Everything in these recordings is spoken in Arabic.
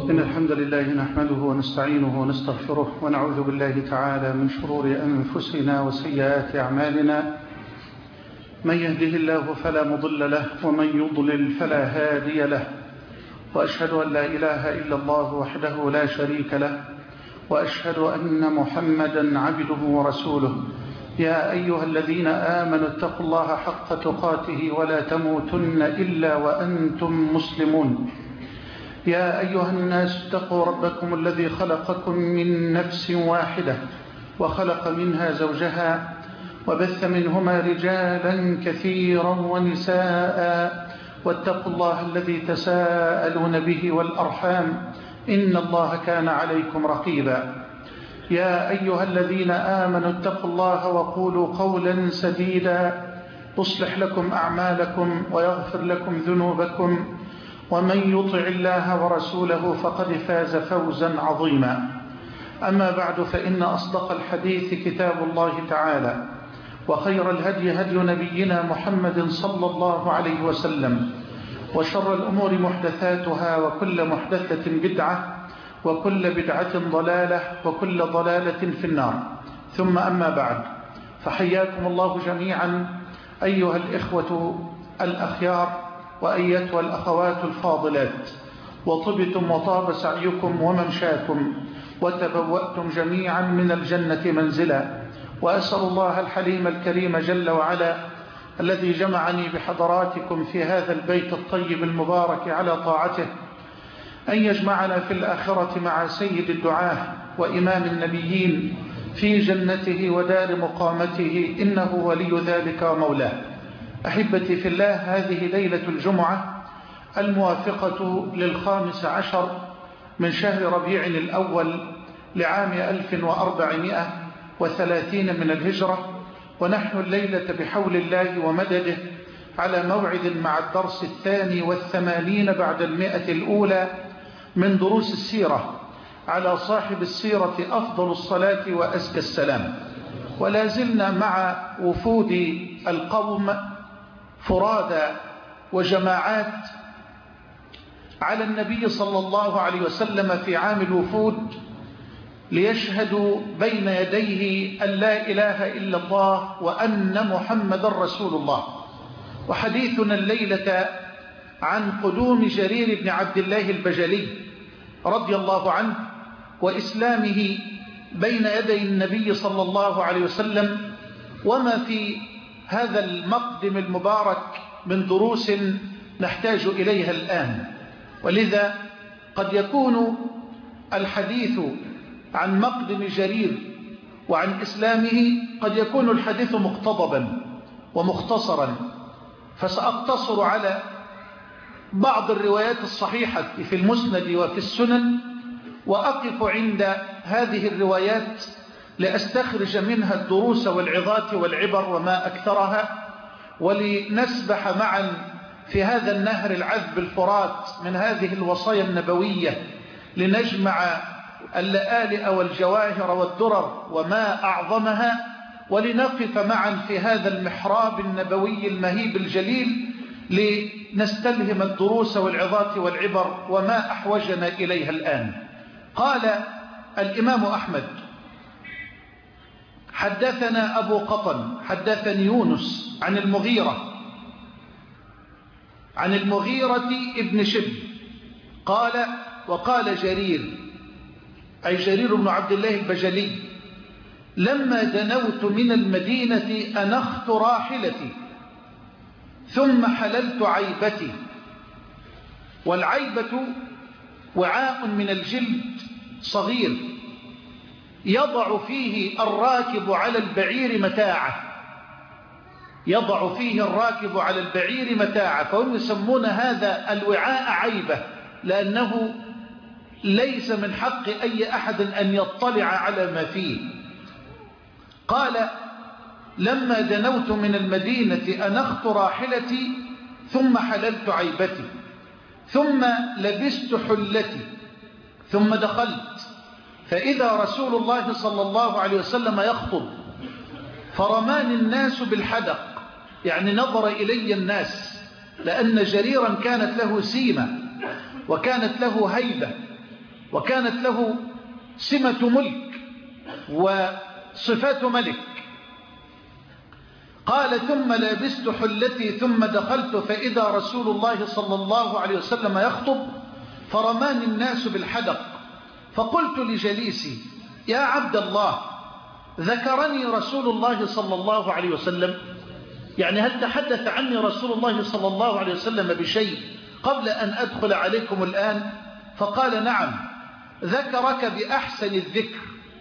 إن الحمد لله نحمده ونستعينه ونستغفره ونعوذ بالله تعالى من شرور أنفسنا وسيئات أعمالنا. من يهده الله فلا مضل له ومن يضلل فلا هادي له، وأشهد أن لا إله إلا الله وحده لا شريك له، وأشهد أن محمدا عبده ورسوله. يا أيها الذين آمنوا اتقوا الله حق تقاته ولا تموتن إلا وأنتم مسلمون. يا أيها الناس اتقوا ربكم الذي خلقكم من نفس واحدة وخلق منها زوجها وبث منهما رجالا كثيرا ونساء، واتقوا الله الذي تساءلون به والأرحام إن الله كان عليكم رقيبا. يا أيها الذين آمنوا اتقوا الله وقولوا قولا سديدا يصلح لكم أعمالكم ويغفر لكم ذنوبكم، ومن يطع الله ورسوله فقد فاز فوزا عظيما. أما بعد، فإن أصدق الحديث كتاب الله تعالى، وخير الهدي هدي نبينا محمد صلى الله عليه وسلم، وشر الأمور محدثاتها، وكل محدثة بدعة، وكل بدعة ضلالة، وكل ضلالة في النار. ثم أما بعد، فحياكم الله جميعا أيها الإخوة الأخيار وأيتها الأخوات الفاضلات، وطبتم وطاب سعيكم وممشاكم، وتبوأتم جميعا من الجنة منزلا. وأسأل الله الحليم الكريم جل وعلا الذي جمعني بحضراتكم في هذا البيت الطيب المبارك على طاعته أن يجمعنا في الآخرة مع سيد الدعاة وإمام النبيين في جنته ودار مقامته، إنه ولي ذلك ومولاه. أحبتي في الله، هذه ليلة الجمعة الموافقة ل15 من شهر ربيع الأول لعام 1430 من الهجرة، ونحن الليلة بحول الله ومدده على موعد مع الدرس 82 بعد 100 الأولى من دروس السيرة على صاحب السيرة أفضل الصلاة وأزكى السلام. ولا زلنا مع وفود القوم فرادى وجماعات على النبي صلى الله عليه وسلم في عام الوفود ليشهدوا بين يديه أن لا إله إلا الله وأن محمد رسول الله. وحديثنا الليلة عن قدوم جرير بن عبد الله البجلي رضي الله عنه وإسلامه بين يدي النبي صلى الله عليه وسلم، وما في هذا المقدم المبارك من دروس نحتاج إليها الآن. ولذا قد يكون الحديث عن مقدم جرير وعن إسلامه قد يكون الحديث مقتضبا ومختصرا، فسأقتصر على بعض الروايات الصحيحة في المسند وفي السنن، وأقف عند هذه الروايات لأستخرج منها الدروس والعظات والعبر وما أكثرها، ولنسبح معا في هذا النهر العذب الفرات من هذه الوصايا النبوية، لنجمع اللآلئ والجواهر والدرر وما أعظمها، ولنقف معا في هذا المحراب النبوي المهيب الجليل لنستلهم الدروس والعظات والعبر وما أحوجنا إليها الآن. قال الإمام أحمد: حدثنا أبو قطن حدثني يونس عن المغيرة ابن شبل قال: وقال جرير، أي جرير بن عبد الله البجلي: لما دنوت من المدينة أنخت راحلتي ثم حللت عيبتي. والعيبة وعاء من الجلد صغير يضع فيه الراكب على البعير متاعه، فهم يسمون هذا الوعاء عيبة، لأنه ليس من حق أي أحد أن يطلع على ما فيه. قال: لما دنوت من المدينة أنخت راحلتي ثم حللت عيبتي ثم لبست حلتي ثم دخلت، فإذا رسول الله صلى الله عليه وسلم يخطب، فرماني الناس بالحدق، يعني نظر إلي الناس، لأن جريرا كانت له سيمة وكانت له هيبة، وكانت له سمة ملك وصفات ملك. قال ثم لبست حلتي ثم دخلت فإذا رسول الله صلى الله عليه وسلم يخطب فرماني الناس بالحدق، فقلت لجليسي يا عبد الله ذكرني رسول الله صلى الله عليه وسلم، يعني هل تحدث عني رسول الله صلى الله عليه وسلم بشيء قبل أن أدخل عليكم الآن؟ فقال نعم، ذكرك بأحسن الذكر،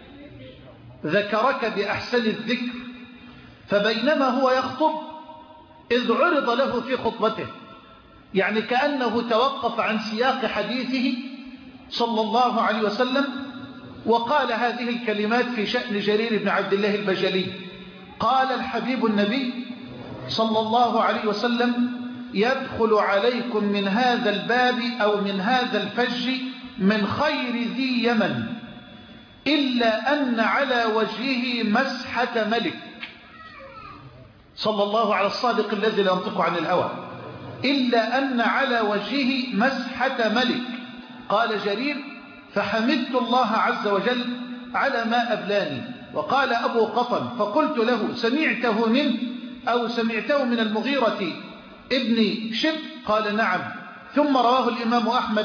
ذكرك بأحسن الذكر. فبينما هو يخطب إذ عرض له في خطبته، يعني كأنه توقف عن سياق حديثه صلى الله عليه وسلم وقال هذه الكلمات في شأن جرير بن عبد الله البجلي. قال الحبيب النبي صلى الله عليه وسلم يدخل عليكم من هذا الباب أو من هذا الفج من خير ذي يمن إلا أن على وجهه مسحة ملك. صلى الله على الصادق الذي لا ينطق عن الهوى. إلا أن على وجهه مسحة ملك. قال جرير فحمدت الله عز وجل على ما أبلاني. وقال أبو قطن فقلت له سمعته منه أو سمعته من المغيرة ابن شب؟ قال نعم. ثم رواه الإمام أحمد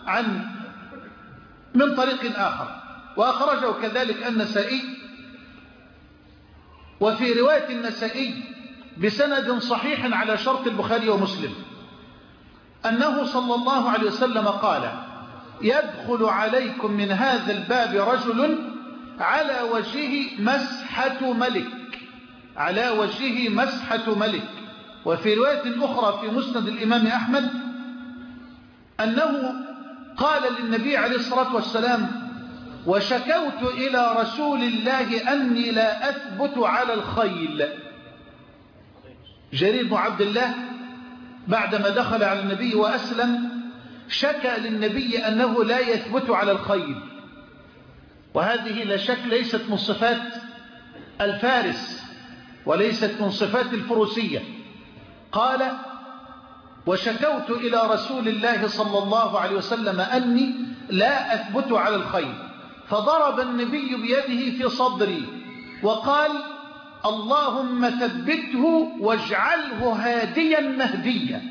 من طريق آخر وأخرجه كذلك النسائي. وفي رواية النسائي بسند صحيح على شرط البخاري ومسلم أنه صلى الله عليه وسلم قال يدخل عليكم من هذا الباب رجل على وجهه مسحة ملك، على وجهه مسحة ملك. وفي رواية أخرى في مسند الإمام أحمد أنه قال للنبي عليه الصلاة والسلام وشكوت إلى رسول الله أني لا أثبت على الخيل. جرير بن عبد الله بعدما دخل على النبي وأسلم شكى للنبي أنه لا يثبت على الخيل، وهذه لا شك ليست من صفات الفارس وليست من صفات الفروسية. قال وشكوت إلى رسول الله صلى الله عليه وسلم أني لا أثبت على الخيل، فضرب النبي بيده في صدري وقال اللهم ثبته واجعله هاديا مهديا،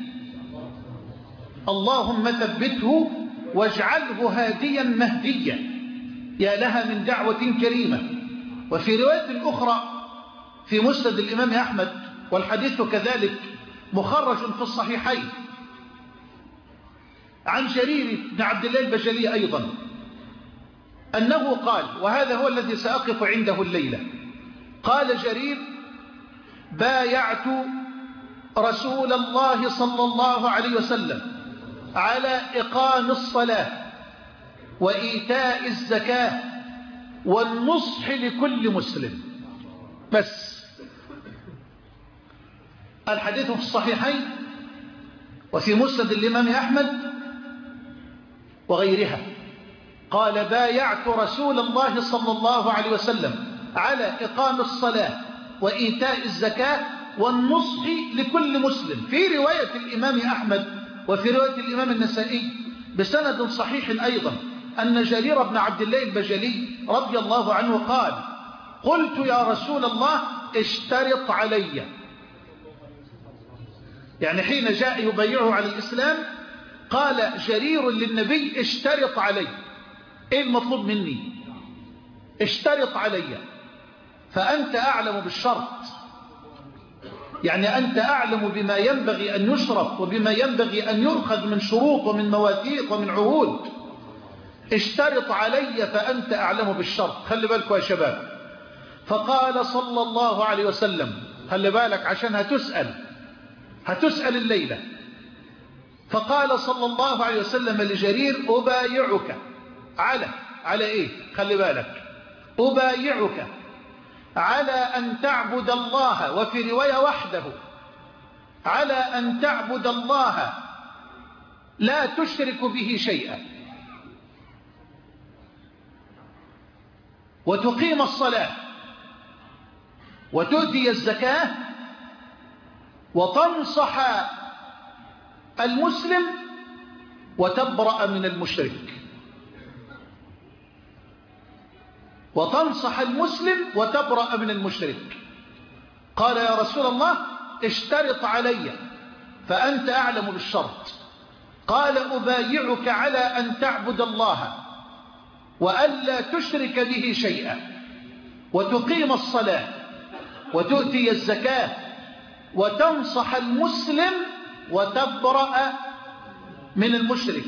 اللهم ثبته واجعله هاديا مهديا. يا لها من دعوة كريمة. وفي رواية أخرى في مسند الإمام أحمد والحديث كذلك مخرج في الصحيحين عن جرير بن عبد الله البجلي أيضا أنه قال، وهذا هو الذي سأقف عنده الليلة، قال جرير بايعت رسول الله صلى الله عليه وسلم على إقام الصلاة وإيتاء الزكاة والنصح لكل مسلم. بس الحديث في الصحيحين وفي مسند الإمام أحمد وغيرها. قال بايعت رسول الله صلى الله عليه وسلم على إقام الصلاة وإيتاء الزكاة والنصح لكل مسلم. في رواية الإمام أحمد وفي رواية الإمام النسائي بسند صحيح أيضا أن جرير بن عبد الله البجلي رضي الله عنه قال قلت يا رسول الله اشترط علي، يعني حين جاء يبايعه على الإسلام قال جرير للنبي اشترط علي. ايه المطلوب مني؟ اشترط علي. فأنت أعلم بالشرط، يعني أنت أعلم بما ينبغي أن يشرط وبما ينبغي أن يؤخذ من شروط ومن مواثيق ومن عهود. اشترط علي فأنت أعلم بالشرط. خلي بالكوا يا شباب. فقال صلى الله عليه وسلم، خلي بالك عشان هتسأل الليلة. فقال صلى الله عليه وسلم لجرير أبايعك على إيه؟ خلي بالك، أبايعك على أن تعبد الله، وفي رواية وحده، على أن تعبد الله لا تشرك به شيئا، وتقيم الصلاة وتؤتي الزكاة وتنصح المسلم وتبرأ من المشرك. وتنصح المسلم وتبرأ من المشرك. قال يا رسول الله اشترط علي، فأنت أعلم بالشرط. قال أبايعك على أن تعبد الله وألا تشرك به شيئا، وتقيم الصلاة، وتؤتي الزكاة، وتنصح المسلم، وتبرأ من المشرك.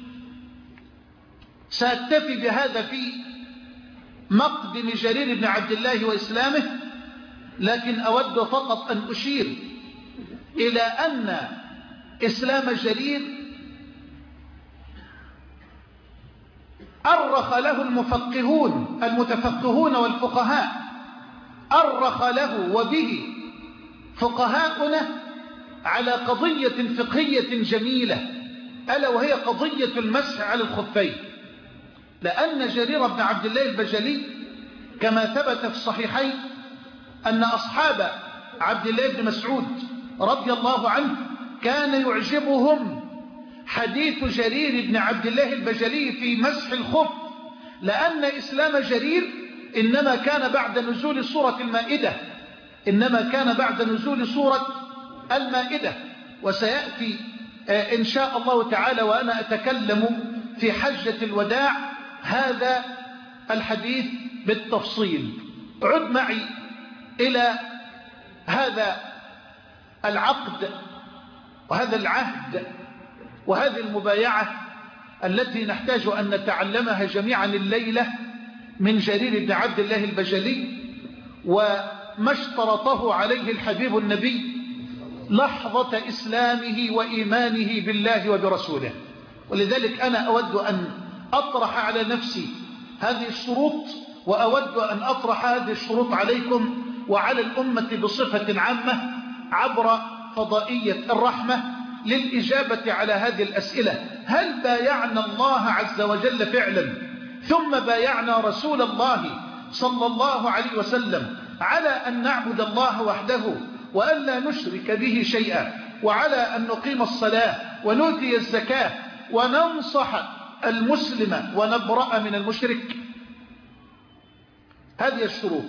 سأكتفي بهذا في مقدم جرير بن عبد الله وإسلامه، لكن أود فقط أن أشير إلى أن إسلام جرير أرخ له المتفقهون والفقهاء، أرخ له وبه فقهاؤنا على قضية فقهية جميلة، ألا وهي قضية المسح على الخفين. لأن جرير بن عبد الله البجلي كما ثبت في الصحيحين أن أصحاب عبد الله بن مسعود رضي الله عنه كان يعجبهم حديث جرير بن عبد الله البجلي في مسح الخف، لأن إسلام جرير إنما كان بعد نزول سورة المائدة، المائدة. وسيأتي إن شاء الله تعالى وأنا أتكلم في حجة الوداع هذا الحديث بالتفصيل. عد معي إلى هذا العقد وهذا العهد وهذه المبايعة التي نحتاج أن نتعلمها جميعا الليلة من جرير بن عبد الله البجلي، وما اشترطه عليه الحبيب النبي لحظة إسلامه وإيمانه بالله وبرسوله. ولذلك أنا أود أن أطرح على نفسي هذه الشروط، وأود أن أطرح هذه الشروط عليكم وعلى الأمة بصفة عامة عبر فضائية الرحمة للإجابة على هذه الأسئلة. هل بايعنا الله عز وجل فعلا، ثم بايعنا رسول الله صلى الله عليه وسلم على أن نعبد الله وحده وأن لا نشرك به شيئا، وعلى أن نقيم الصلاة ونؤتي الزكاة وننصح المسلم ونبرأ من المشرك؟ هذه الشروط.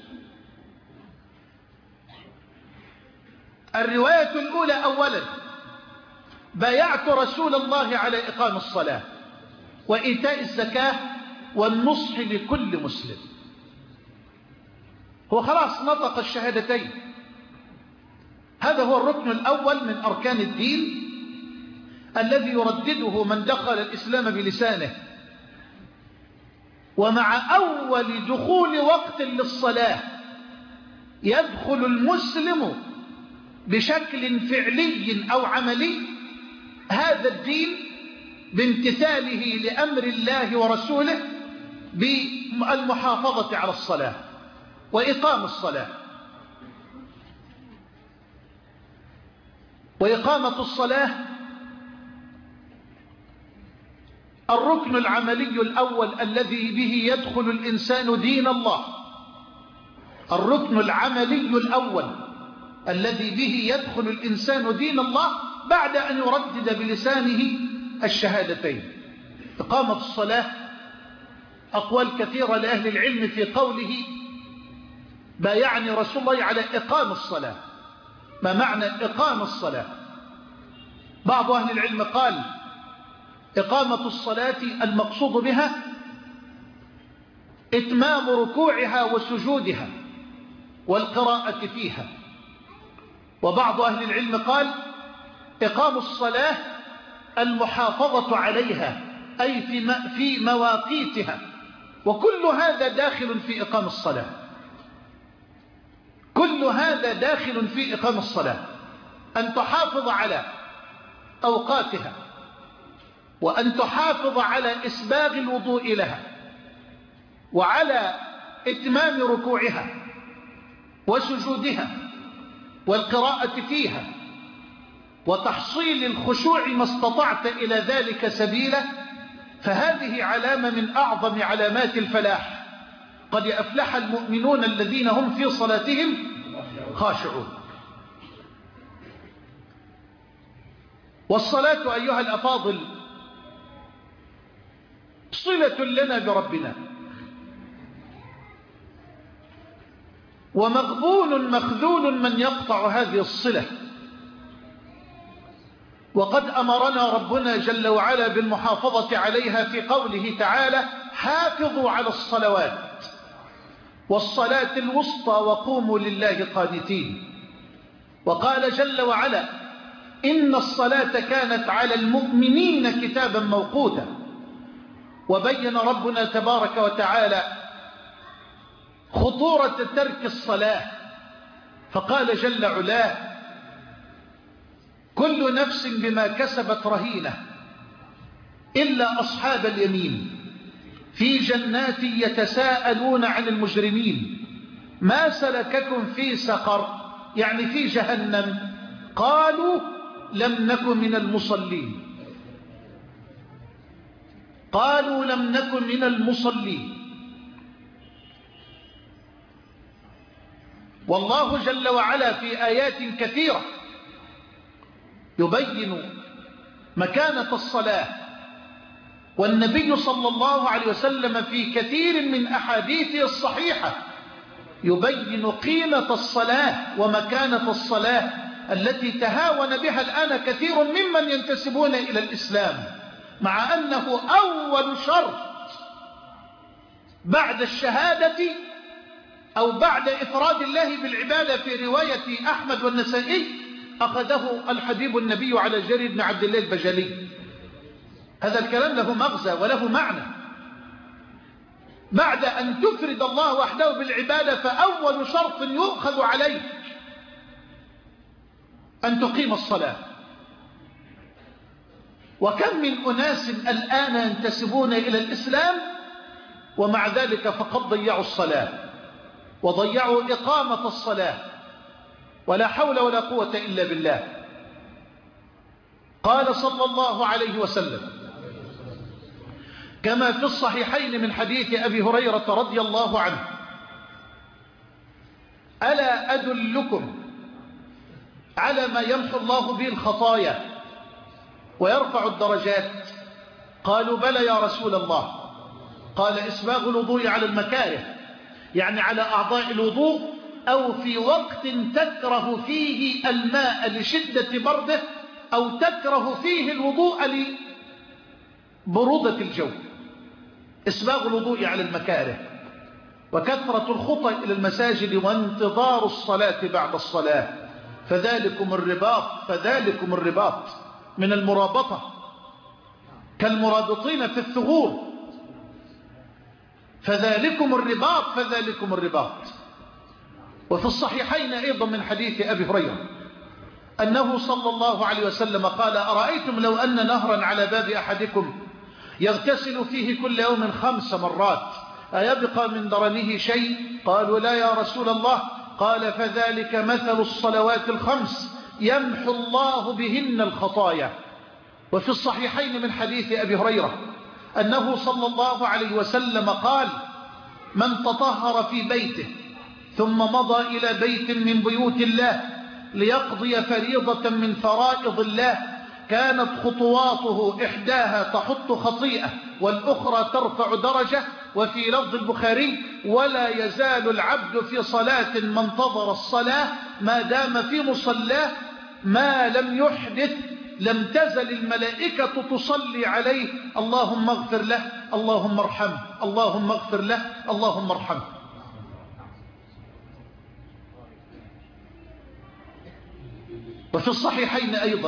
الرواية الأولى: أولا بايعت رسول الله على إقام الصلاة وإيتاء الزكاة والنصح لكل مسلم. هو خلاص نطق الشهادتين، هذا هو الركن الأول من أركان الدين الذي يردده من دخل الإسلام بلسانه. ومع أول دخول وقت للصلاة يدخل المسلم بشكل فعلي أو عملي هذا الدين بامتثاله لأمر الله ورسوله بالمحافظة على الصلاة وإقام الصلاة. وإقامة الصلاة الركن العملي الأول الذي به يدخل الإنسان دين الله، الركن العملي الأول الذي به يدخل الإنسان دين الله بعد أن يردد بلسانه الشهادتين. إقامة الصلاة أقوال كثيرة لأهل العلم في قوله بايعني رسول الله على إقام الصلاة. ما معنى إقام الصلاة؟ بعض أهل العلم قال إقامة الصلاة المقصود بها إتمام ركوعها وسجودها والقراءة فيها. وبعض أهل العلم قال إقام الصلاة المحافظة عليها أي في مواقيتها. وكل هذا داخل في إقام الصلاة، كل هذا داخل في إقام الصلاة. أن تحافظ على أوقاتها، وأن تحافظ على إسباغ الوضوء لها، وعلى إتمام ركوعها وسجودها والقراءة فيها، وتحصيل الخشوع ما استطعت إلى ذلك سبيلا. فهذه علامة من أعظم علامات الفلاح. قد أفلح المؤمنون الذين هم في صلاتهم خاشعون. والصلاة أيها الأفاضل صلة لنا بربنا، ومغبون مخذول من يقطع هذه الصلة. وقد أمرنا ربنا جل وعلا بالمحافظة عليها في قوله تعالى: حافظوا على الصلوات والصلاة الوسطى وقوموا لله قانتين. وقال جل وعلا: إن الصلاة كانت على المؤمنين كتابا موقوتا. وبين ربنا تبارك وتعالى خطورة ترك الصلاة، فقال جل علاه: كل نفس بما كسبت رهينة إلا أصحاب اليمين في جنات يتساءلون عن المجرمين ما سلككم في سقر، يعني في جهنم. قالوا لم نكن من المصلين. قالوا لم نكن من المصلين. والله جل وعلا في آيات كثيرة يبين مكانة الصلاة، والنبي صلى الله عليه وسلم في كثير من أحاديثه الصحيحة يبين قيمة الصلاة ومكانة الصلاة التي تهاون بها الآن كثير ممن ينتسبون إلى الإسلام، مع أنه أول شرط بعد الشهادة أو بعد إفراد الله بالعبادة في رواية أحمد والنسائي أخذه الحبيب النبي على جرير بن عبد الله البجلي. هذا الكلام له مغزى وله معنى. بعد أن تفرد الله وحده بالعبادة فأول شرط يؤخذ عليه أن تقيم الصلاة. وكم من أناس الآن ينتسبون إلى الإسلام ومع ذلك فقد ضيعوا الصلاة وضيعوا إقامة الصلاة، ولا حول ولا قوة إلا بالله. قال صلى الله عليه وسلم كما في الصحيحين من حديث أبي هريرة رضي الله عنه: ألا أدلكم على ما يمحو الله به الخطايا ويرفع الدرجات؟ قالوا بلى يا رسول الله. قال: إسباغ الوضوء على المكاره، يعني على أعضاء الوضوء، أو في وقت تكره فيه الماء لشدة برده، أو تكره فيه الوضوء لبرودة الجو. إسباغ الوضوء على المكاره، وكثرة الخطى إلى المساجد وانتظار الصلاة بعد الصلاة. فذلكم الرباط من المرابطة، كالمرابطين في الثغور. فذلكم الرباط. وفي الصحيحين أيضا من حديث أبي هريرة أنه صلى الله عليه وسلم قال: أرأيتم لو أن نهرا على باب أحدكم يغتسل فيه كل يوم 5 مرات أيبقى من درنه شيء؟ قالوا لا يا رسول الله. قال: فذلك مثل الصلوات 5 يمحو الله بهن الخطايا. وفي الصحيحين من حديث أبي هريرة أنه صلى الله عليه وسلم قال: من تطهر في بيته ثم مضى إلى بيت من بيوت الله ليقضي فريضة من فرائض الله كانت خطواته إحداها تحط خطيئة والأخرى ترفع درجة. وفي لفظ البخاري: ولا يزال العبد في صلاة ما انتظر الصلاة ما دام في مصلاه ما لم يحدث لم تزل الملائكة تصلي عليه: اللهم اغفر له، اللهم ارحمه، اللهم اغفر له، اللهم ارحمه. وفي الصحيحين أيضا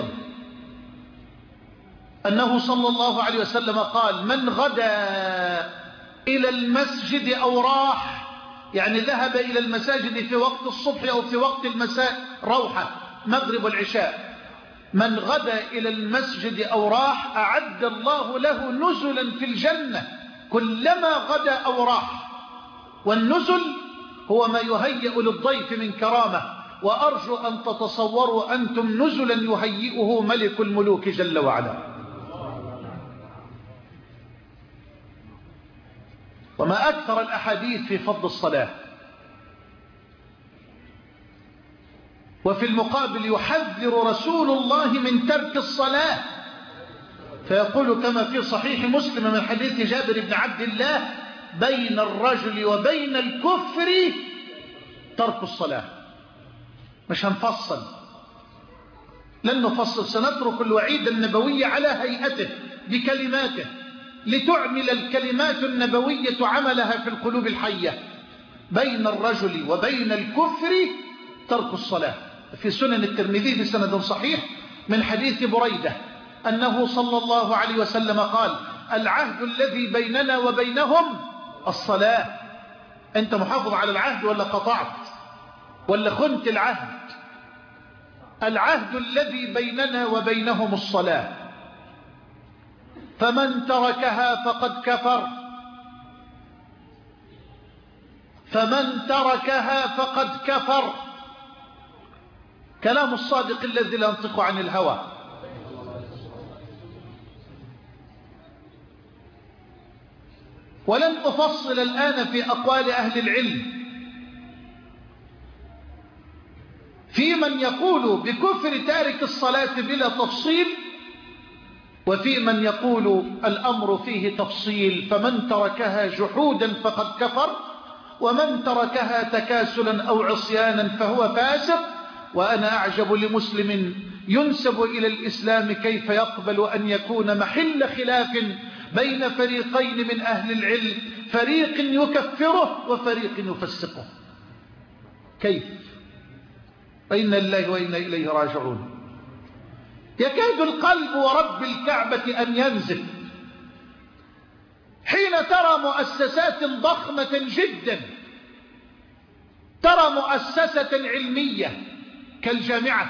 أنه صلى الله عليه وسلم قال: من غدا إلى المسجد أو راح، يعني ذهب إلى المساجد في وقت الصبح أو في وقت المساء، روحة مغرب والعشاء، من غدا إلى المسجد أو راح أعد الله له نزلا في الجنة كلما غدا أو راح. والنزل هو ما يهيئ للضيف من كرامة، وأرجو أن تتصوروا أنتم نزلا يهيئه ملك الملوك جل وعلا. وما أكثر الأحاديث في فضل الصلاة. وفي المقابل يحذر رسول الله من ترك الصلاة، فيقول كما في صحيح مسلم من حديث جابر بن عبد الله: بين الرجل وبين الكفر ترك الصلاة. مش هنفصل، لن نفصل، سنترك الوعيد النبوي على هيئته بكلماته لتعمل الكلمات النبوية عملها في القلوب الحية. بين الرجل وبين الكفر ترك الصلاة. في سنن الترمذي بسند صحيح من حديث بريدة أنه صلى الله عليه وسلم قال: العهد الذي بيننا وبينهم الصلاة. أنت محافظ على العهد ولا قطعت ولا خنت العهد؟ العهد الذي بيننا وبينهم الصلاة، فمن تركها فقد كفر. فمن تركها فقد كفر. كلام الصادق الذي لا ينطق عن الهوى. ولن أفصل الآن في أقوال أهل العلم في من يقول بكفر تارك الصلاة بلا تفصيل، وفي من يقول الأمر فيه تفصيل، فمن تركها جحودا فقد كفر، ومن تركها تكاسلا أو عصيانا فهو فاسق. وأنا أعجب لمسلم ينسب إلى الإسلام كيف يقبل أن يكون محل خلاف بين فريقين من أهل العلم، فريق يكفره وفريق يفسقه. كيف؟ وإنا لله وإنا إليه راجعون. يكاد القلب ورب الكعبة أن ينزف حين ترى مؤسسات ضخمة جدا، ترى مؤسسة علمية كالجامعة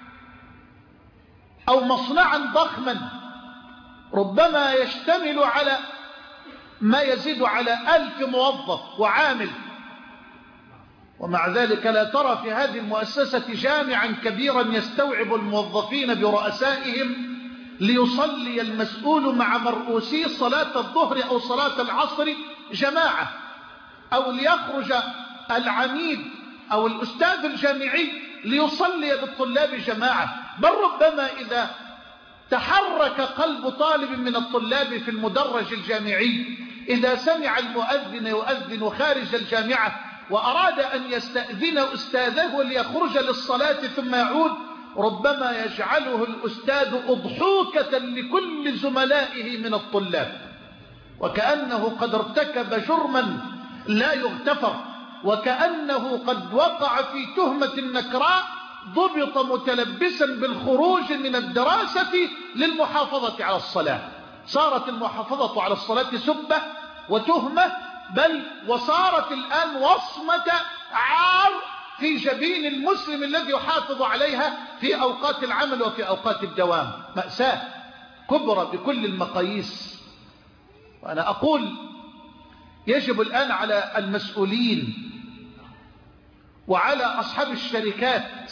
أو مصنعا ضخما ربما يشتمل على ما يزيد على 1000 موظف وعامل، ومع ذلك لا ترى في هذه المؤسسة جامعا كبيرا يستوعب الموظفين برؤسائهم ليصلي المسؤول مع مرؤوسي صلاة الظهر أو صلاة العصر جماعة، أو ليخرج العميد أو الأستاذ الجامعي ليصلي بالطلاب جماعة. بل ربما إذا تحرك قلب طالب من الطلاب في المدرج الجامعي إذا سمع المؤذن يؤذن خارج الجامعة وأراد أن يستأذن أستاذه ليخرج للصلاة ثم يعود، ربما يجعله الأستاذ أضحوكة لكل زملائه من الطلاب، وكأنه قد ارتكب جرما لا يغتفر، وكأنه قد وقع في تهمة نكراء ضبط متلبسا بالخروج من الدراسة للمحافظة على الصلاة. صارت المحافظة على الصلاة سبة وتهمة، بل وصارت الآن وصمة عار في جبين المسلم الذي يحافظ عليها في أوقات العمل وفي أوقات الدوام. مأساة كبرى بكل المقاييس. وأنا أقول يجب الآن على المسؤولين وعلى أصحاب الشركات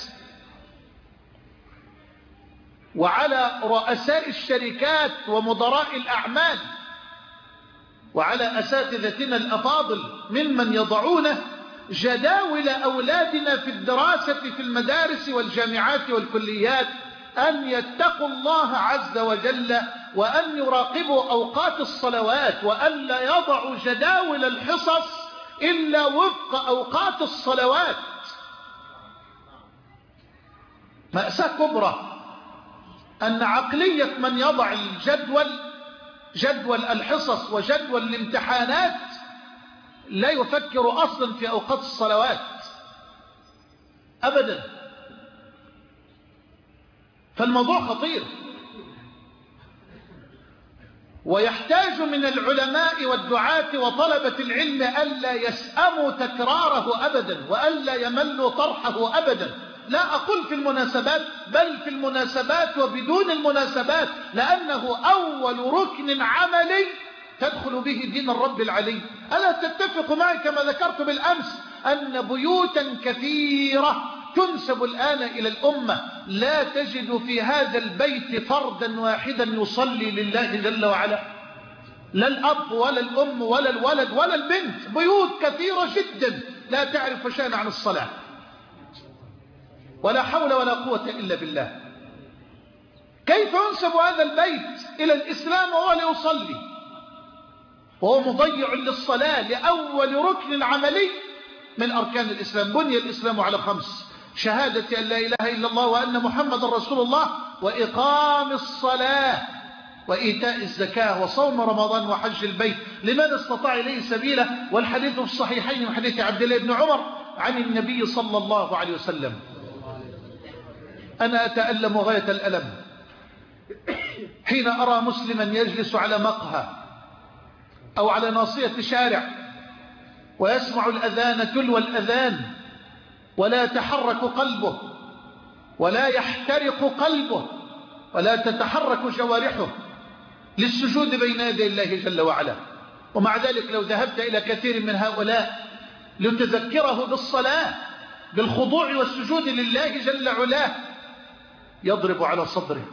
وعلى رؤساء الشركات ومدراء الأعمال وعلى أساتذتنا الأفاضل ممن يضعون جداول أولادنا في الدراسة في المدارس والجامعات والكليات أن يتقوا الله عز وجل، وأن يراقبوا أوقات الصلوات، وأن لا يضعوا جداول الحصص إلا وفق أوقات الصلوات. مأساة كبرى أن عقلية من يضع جدول الحصص وجدول الامتحانات لا يفكر أصلا في أوقات الصلوات أبدا. فالموضوع خطير، ويحتاج من العلماء والدعاة وطلبة العلم ألا يسأموا تكراره أبدا، وألا يملوا طرحه أبدا. لا أقول في المناسبات، بل في المناسبات وبدون المناسبات، لأنه أول ركن عملي تدخل به دين الرب العلي. ألا تتفق معي كما ذكرت بالأمس أن بيوتا كثيرة تنسب الآن إلى الأمة لا تجد في هذا البيت فردا واحدا يصلي لله جل وعلا، لا الأب ولا الأم ولا الولد ولا البنت. بيوت كثيرة جدا لا تعرف شيئا عن الصلاة، ولا حول ولا قوة إلا بالله. كيف ينسب هذا البيت إلى الإسلام وهو لا يصلي، وهو مضيع للصلاة لأول ركن عملي؟ من أركان الإسلام. بني الإسلام على 5: شهادة أن لا إله إلا الله وأن محمد رسول الله، وإقام الصلاة، وإيتاء الزكاة، وصوم رمضان، وحج البيت لمن استطاع إليه سبيلا. والحديث في الصحيحين من حديث عبد الله بن عمر عن النبي صلى الله عليه وسلم: أنا أتألم غاية الألم حين أرى مسلما يجلس على مقهى أو على ناصية شارع ويسمع الأذان تلو الأذان ولا يتحرك قلبه ولا يحترق قلبه ولا تتحرك جوارحه للسجود بين يدي الله جل وعلا. ومع ذلك لو ذهبت إلى كثير من هؤلاء لتذكره بالصلاة بالخضوع والسجود لله جل وعلا يضرب على صدره: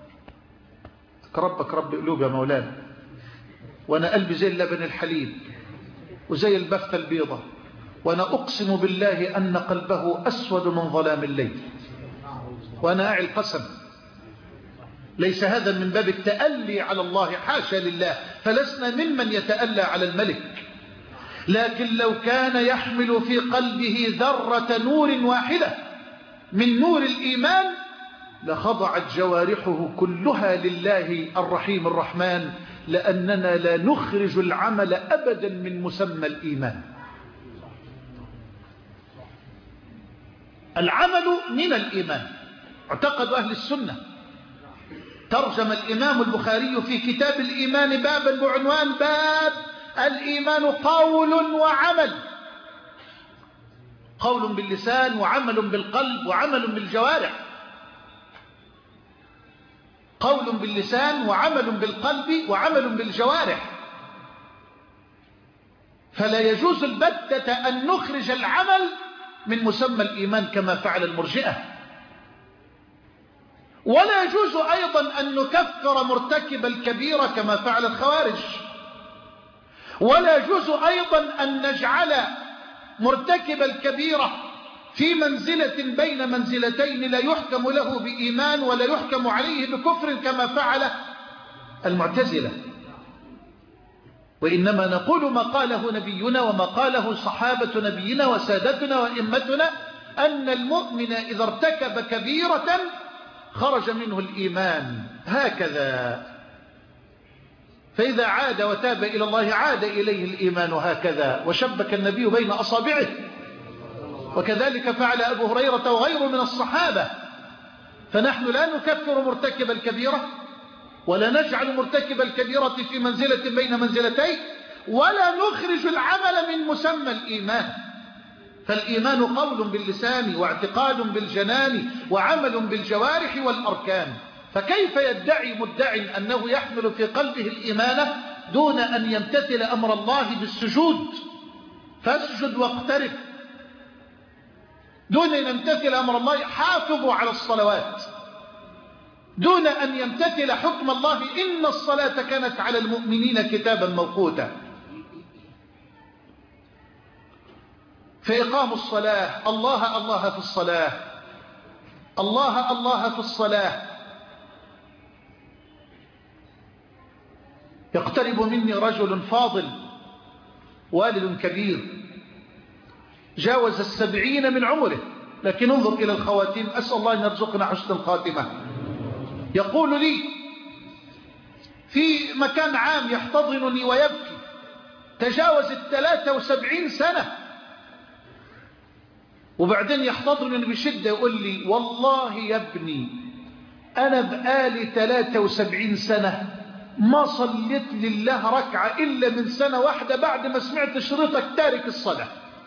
ربك رب قلوب يا مولانا، وأنا قلبي زي اللبن الحليب وزي البفتة البيضة، وأنا أقسم بالله أن قلبه أسود من ظلام الليل، وأنا أعي القسم. ليس هذا من باب التألي على الله، حاشا لله، فلسنا ممن يتألى على الملك. لكن لو كان يحمل في قلبه ذرة نور واحدة من نور الإيمان لخضعت جوارحه كلها لله الرحيم الرحمن، لأننا لا نخرج العمل أبدا من مسمى الإيمان. العمل من الإيمان، اعتقد أهل السنة. ترجم الإمام البخاري في كتاب الإيمان بابا بعنوان: باب الإيمان قول وعمل. قول باللسان وعمل بالقلب وعمل بالجوارح. قول باللسان وعمل بالقلب وعمل بالجوارح. فلا يجوز البتة أن نخرج العمل من مسمى الإيمان كما فعل المرجئة، ولا يجوز أيضا أن نكفر مرتكب الكبيرة كما فعل الخوارج، ولا يجوز أيضا أن نجعل مرتكب الكبيرة في منزلة بين منزلتين، لا يحكم له بإيمان ولا يحكم عليه بكفر كما فعل المعتزلة. وإنما نقول ما قاله نبينا وما قاله صحابة نبينا وسادتنا وإمتنا، أن المؤمن إذا ارتكب كبيرة خرج منه الإيمان هكذا، فإذا عاد وتاب إلى الله عاد إليه الإيمان هكذا. وشبك النبي بين أصابعه، وكذلك فعل أبو هريرة وغيره من الصحابة. فنحن لا نكفر مرتكب الكبيرة ولا نجعل مرتكب الكبيرة في منزلة بين منزلتين، ولا نخرج العمل من مسمى الإيمان. فالإيمان قول باللسان واعتقاد بالجنان وعمل بالجوارح والأركان. فكيف يدعي مدعي أنه يحمل في قلبه الإيمان دون أن يمتثل أمر الله بالسجود؟ فاسجد واقترب. دون أن يمتثل أمر الله حافظوا على الصلوات، دون أن يمتثل حكم الله إن الصلاة كانت على المؤمنين كتابا موقوتا. فإقام الصلاة، الله الله في الصلاة، الله الله في الصلاة. يقترب مني رجل فاضل والد كبير جاوز 70 من عمره، لكن انظر إلى الخواتيم، أسأل الله أن يرزقنا حسن الخاتمة. يقول لي في مكان عام يحتضنني ويبكي، تجاوز 73 سنة، وبعدين يحتضنني بشدة يقول لي: والله يا ابني أنا بقالي 73 سنة ما صليت لله ركعة إلا من سنة واحدة بعد ما سمعت شريطك تارك الصلاة.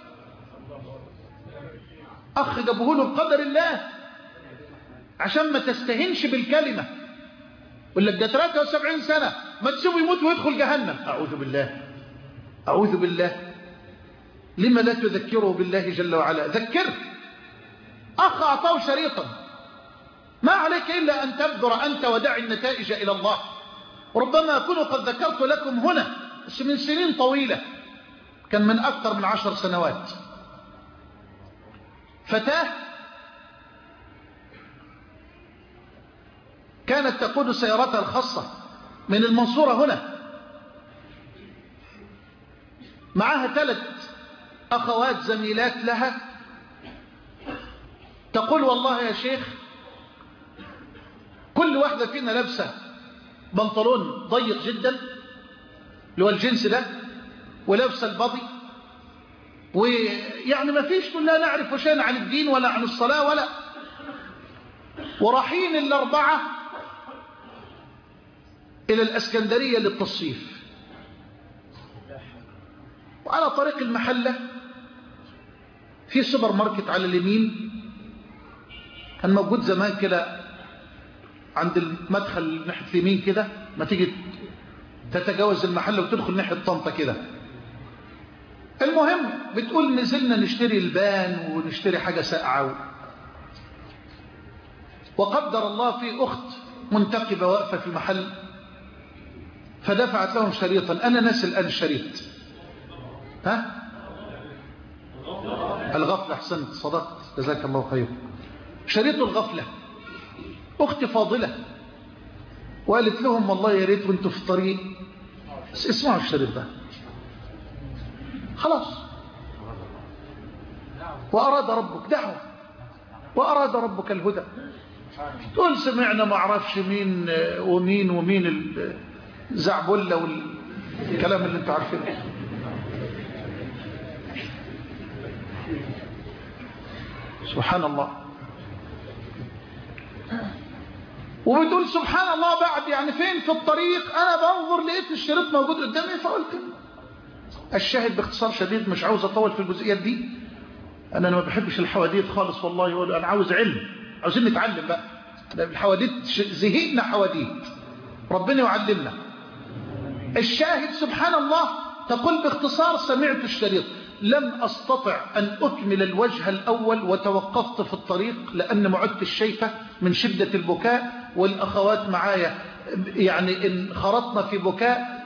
أخ جابوه له بقدر الله عشان ما تستهنش بالكلمة. يقول لك ده 73 سنة، ما تسيبه يموت ويدخل جهنم. أعوذ بالله، أعوذ بالله. لما لا تذكره بالله جل وعلا؟ ذكره. أخ أعطاه شريطا، ما عليك إلا أن تبذر أنت ودع النتائج إلى الله. ربما أكون قد ذكرت لكم هنا من سنين طويلة، كان من أكثر من 10 سنوات، فتاة كانت تقود سيارتها الخاصة من المنصورة هنا، معها 3 أخوات زميلات لها تقول والله يا شيخ كل واحدة فينا لابسة بنطلون ضيق جدا اللي هو الجنس ده ولابسة البضي، ويعني ما فيش لا نعرف شيئا عن الدين ولا عن الصلاة ولا، ورايحين الأربعة إلى الأسكندرية للتصيف، وعلى طريق المحلة في سوبر ماركت على اليمين كان موجود زمان كده عند المدخل ناحية اليمين كده، ما تيجي تتجاوز المحل وتدخل ناحية طنطا كده. المهم بتقول نزلنا نشتري البان ونشتري حاجة ساقعة، وقدر الله في أخت منتقبة واقفة في المحل فدفعت لهم شريطا، أنا ناسي الآن الشريط، ها الغفلة، أحسنت صدقت جزاك الله خير، شريط الغفلة. أخت فاضلة وقالت لهم والله يا ريت وانتوا في الطريق اسمعوا الشريط ده خلاص. وأراد ربك دعوة وأراد ربك الهدى، تقول سمعنا ما اعرفش مين ومين ومين الزعبلة والكلام اللي انتوا عارفينه. سبحان الله. وبتقول سبحان الله بعد يعني فين في الطريق أنا بنظر لقيت الشريط موجود قدامي فقلت الشاهد باختصار شديد، مش عاوز أطول في الجزئيات دي، أنا ما بحبش الحواديت خالص والله، أنا عاوز علم، عاوزين نتعلم بقى، الحواديت زهقنا حواديت، ربنا يعلمنا. الشاهد سبحان الله تقول باختصار سمعت الشريط لم أستطع أن أكمل الوجه الأول وتوقفت في الطريق لأن معدت الشيفة من شدة البكاء، والأخوات معايا يعني إن خرطنا في بكاء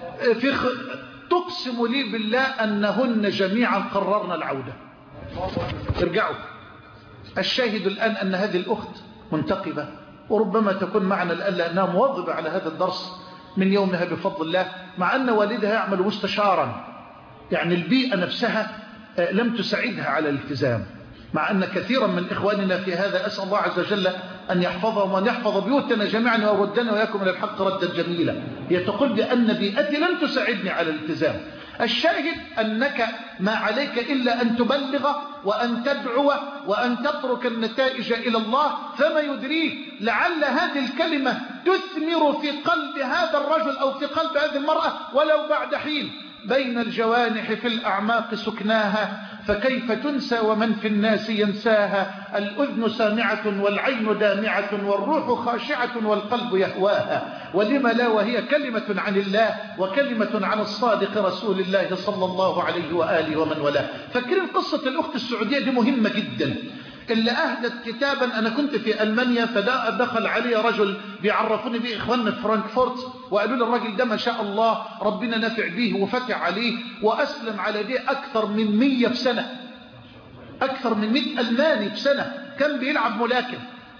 تقسم لي بالله أنهن جميعا قررنا العودة. ارجعوا. الشاهد الآن أن هذه الأخت منتقبة وربما تكون معنا الآن لأنها مواظبة على هذا الدرس من يومها بفضل الله، مع أن والدها يعمل مستشارا، يعني البيئة نفسها لم تساعدها على الالتزام، مع أن كثيرا من إخواننا في هذا أسأل الله عز وجل أن يحفظهم وأن يحفظ بيوتنا جميعا ويردنا وياكم إلى الحق ردا جميلا. يتقول بأن بيئتي لم تساعدني على الالتزام. الشاهد أنك ما عليك إلا أن تبلغ وأن تدعو وأن تترك النتائج إلى الله، فما يدريك لعل هذه الكلمة تثمر في قلب هذا الرجل أو في قلب هذه المرأة ولو بعد حين. بين الجوانح في الأعماق سكناها فكيف تنسى ومن في الناس ينساها، الأذن سامعة والعين دامعة والروح خاشعة والقلب يهواها، ولم لا وهي كلمة عن الله وكلمة عن الصادق رسول الله صلى الله عليه وآله ومن والاه. فاكرين قصة الأخت السعودية دي مهمة جدا، اللي أهدت كتابا. أنا كنت في ألمانيا فدخل علي رجل بيعرفوني به إخواننا في فرانكفورت، وقالوا لي الراجل ده ما شاء الله ربنا نافع به وفتح عليه وأسلم على دي أكثر من 100 في سنة، أكثر من 100 ألماني في سنة، كان بيلعب ملاكم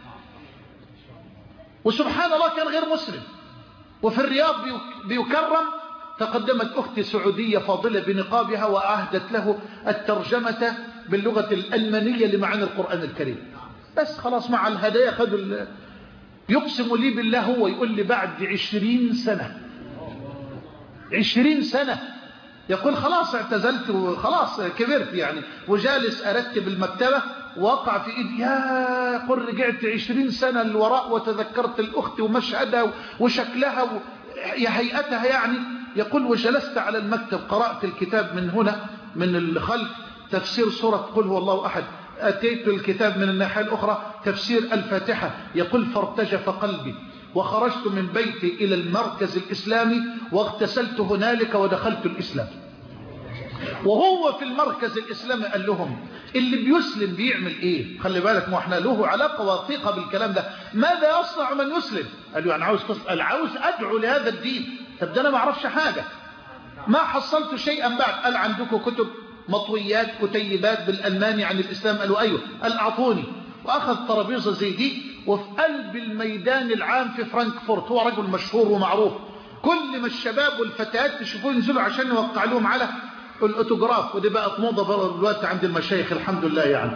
وسبحان الله كان غير مسلم، وفي الرياض بيكرم. تقدمت أختي سعودية فاضلة بنقابها وأهدت له الترجمة باللغة الألمانية لمعاني القرآن الكريم. بس خلاص مع الهدايا خدوا يقسم لي بالله هو يقول لي بعد 20 سنة 20 سنة يقول خلاص اعتزلت وخلاص كبرت يعني، وجالس أرتب المكتبة وقع في إيدي يا قل رجعت 20 سنة للوراء وتذكرت الأخت ومشهدها وشكلها يا هيئتها يعني. يقول وجلست على المكتب قرأت الكتاب من هنا من الخلف تفسير سورة قل هو الله أحد، أتيت الكتاب من الناحية الأخرى تفسير الفاتحة. يقول فارتجف قلبي وخرجت من بيتي إلى المركز الإسلامي واغتسلت هنالك ودخلت الإسلام. وهو في المركز الإسلامي قال لهم اللي بيسلم بيعمل إيه؟ خلي بالك ما احنا له علاقة وثيقة بالكلام ده. ماذا يصنع من يسلم؟ قال له أنا عاوز تسأل، عاوز أدعو لهذا الدين. طب ده أنا ما أعرفش حاجة، ما حصلت شيئا بعد. قال عندكم كتب مطويات كتيبات بالألماني عن الإسلام؟ قالوا أيوه. قال أعطوني، وأخذ طرابيزة زي دي وفي قلب الميدان العام في فرانكفورت. هو رجل مشهور ومعروف، كل ما الشباب والفتيات تشوفوه ينزلوا عشان يوقع لهم على الأوتوغراف، ودي بقت موضة دلوقتي عند المشايخ الحمد لله يعني.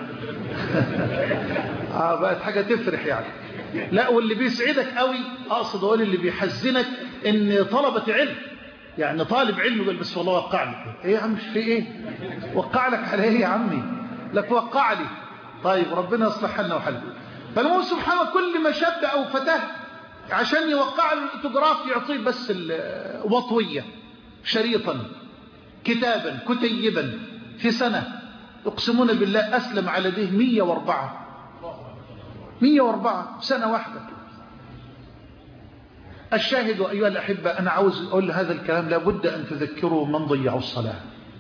بقت حاجة تفرح يعني. لا، واللي بيسعدك قوي أقصد أقول اللي بيحزنك إن طلبة علم، يعني طالب علم يقول بس والله وقع لي. إيه يا عم في إيه؟ وقع لك على إيه يا عمي؟ لك وقع لي. طيب ربنا يصلح حالنا وحالكم. فالمهم سبحانه كل ما شاب أو فتاة عشان يوقع له الأوتوغراف يعطيه بس وطوية، شريطا، كتابا، كتيبا، في سنة يقسمون بالله أسلم على ده 104 سنة واحدة. الشاهد أيها الأحبة، أنا عاوز أقول هذا الكلام لابد أن تذكروا من ضيعوا الصلاة.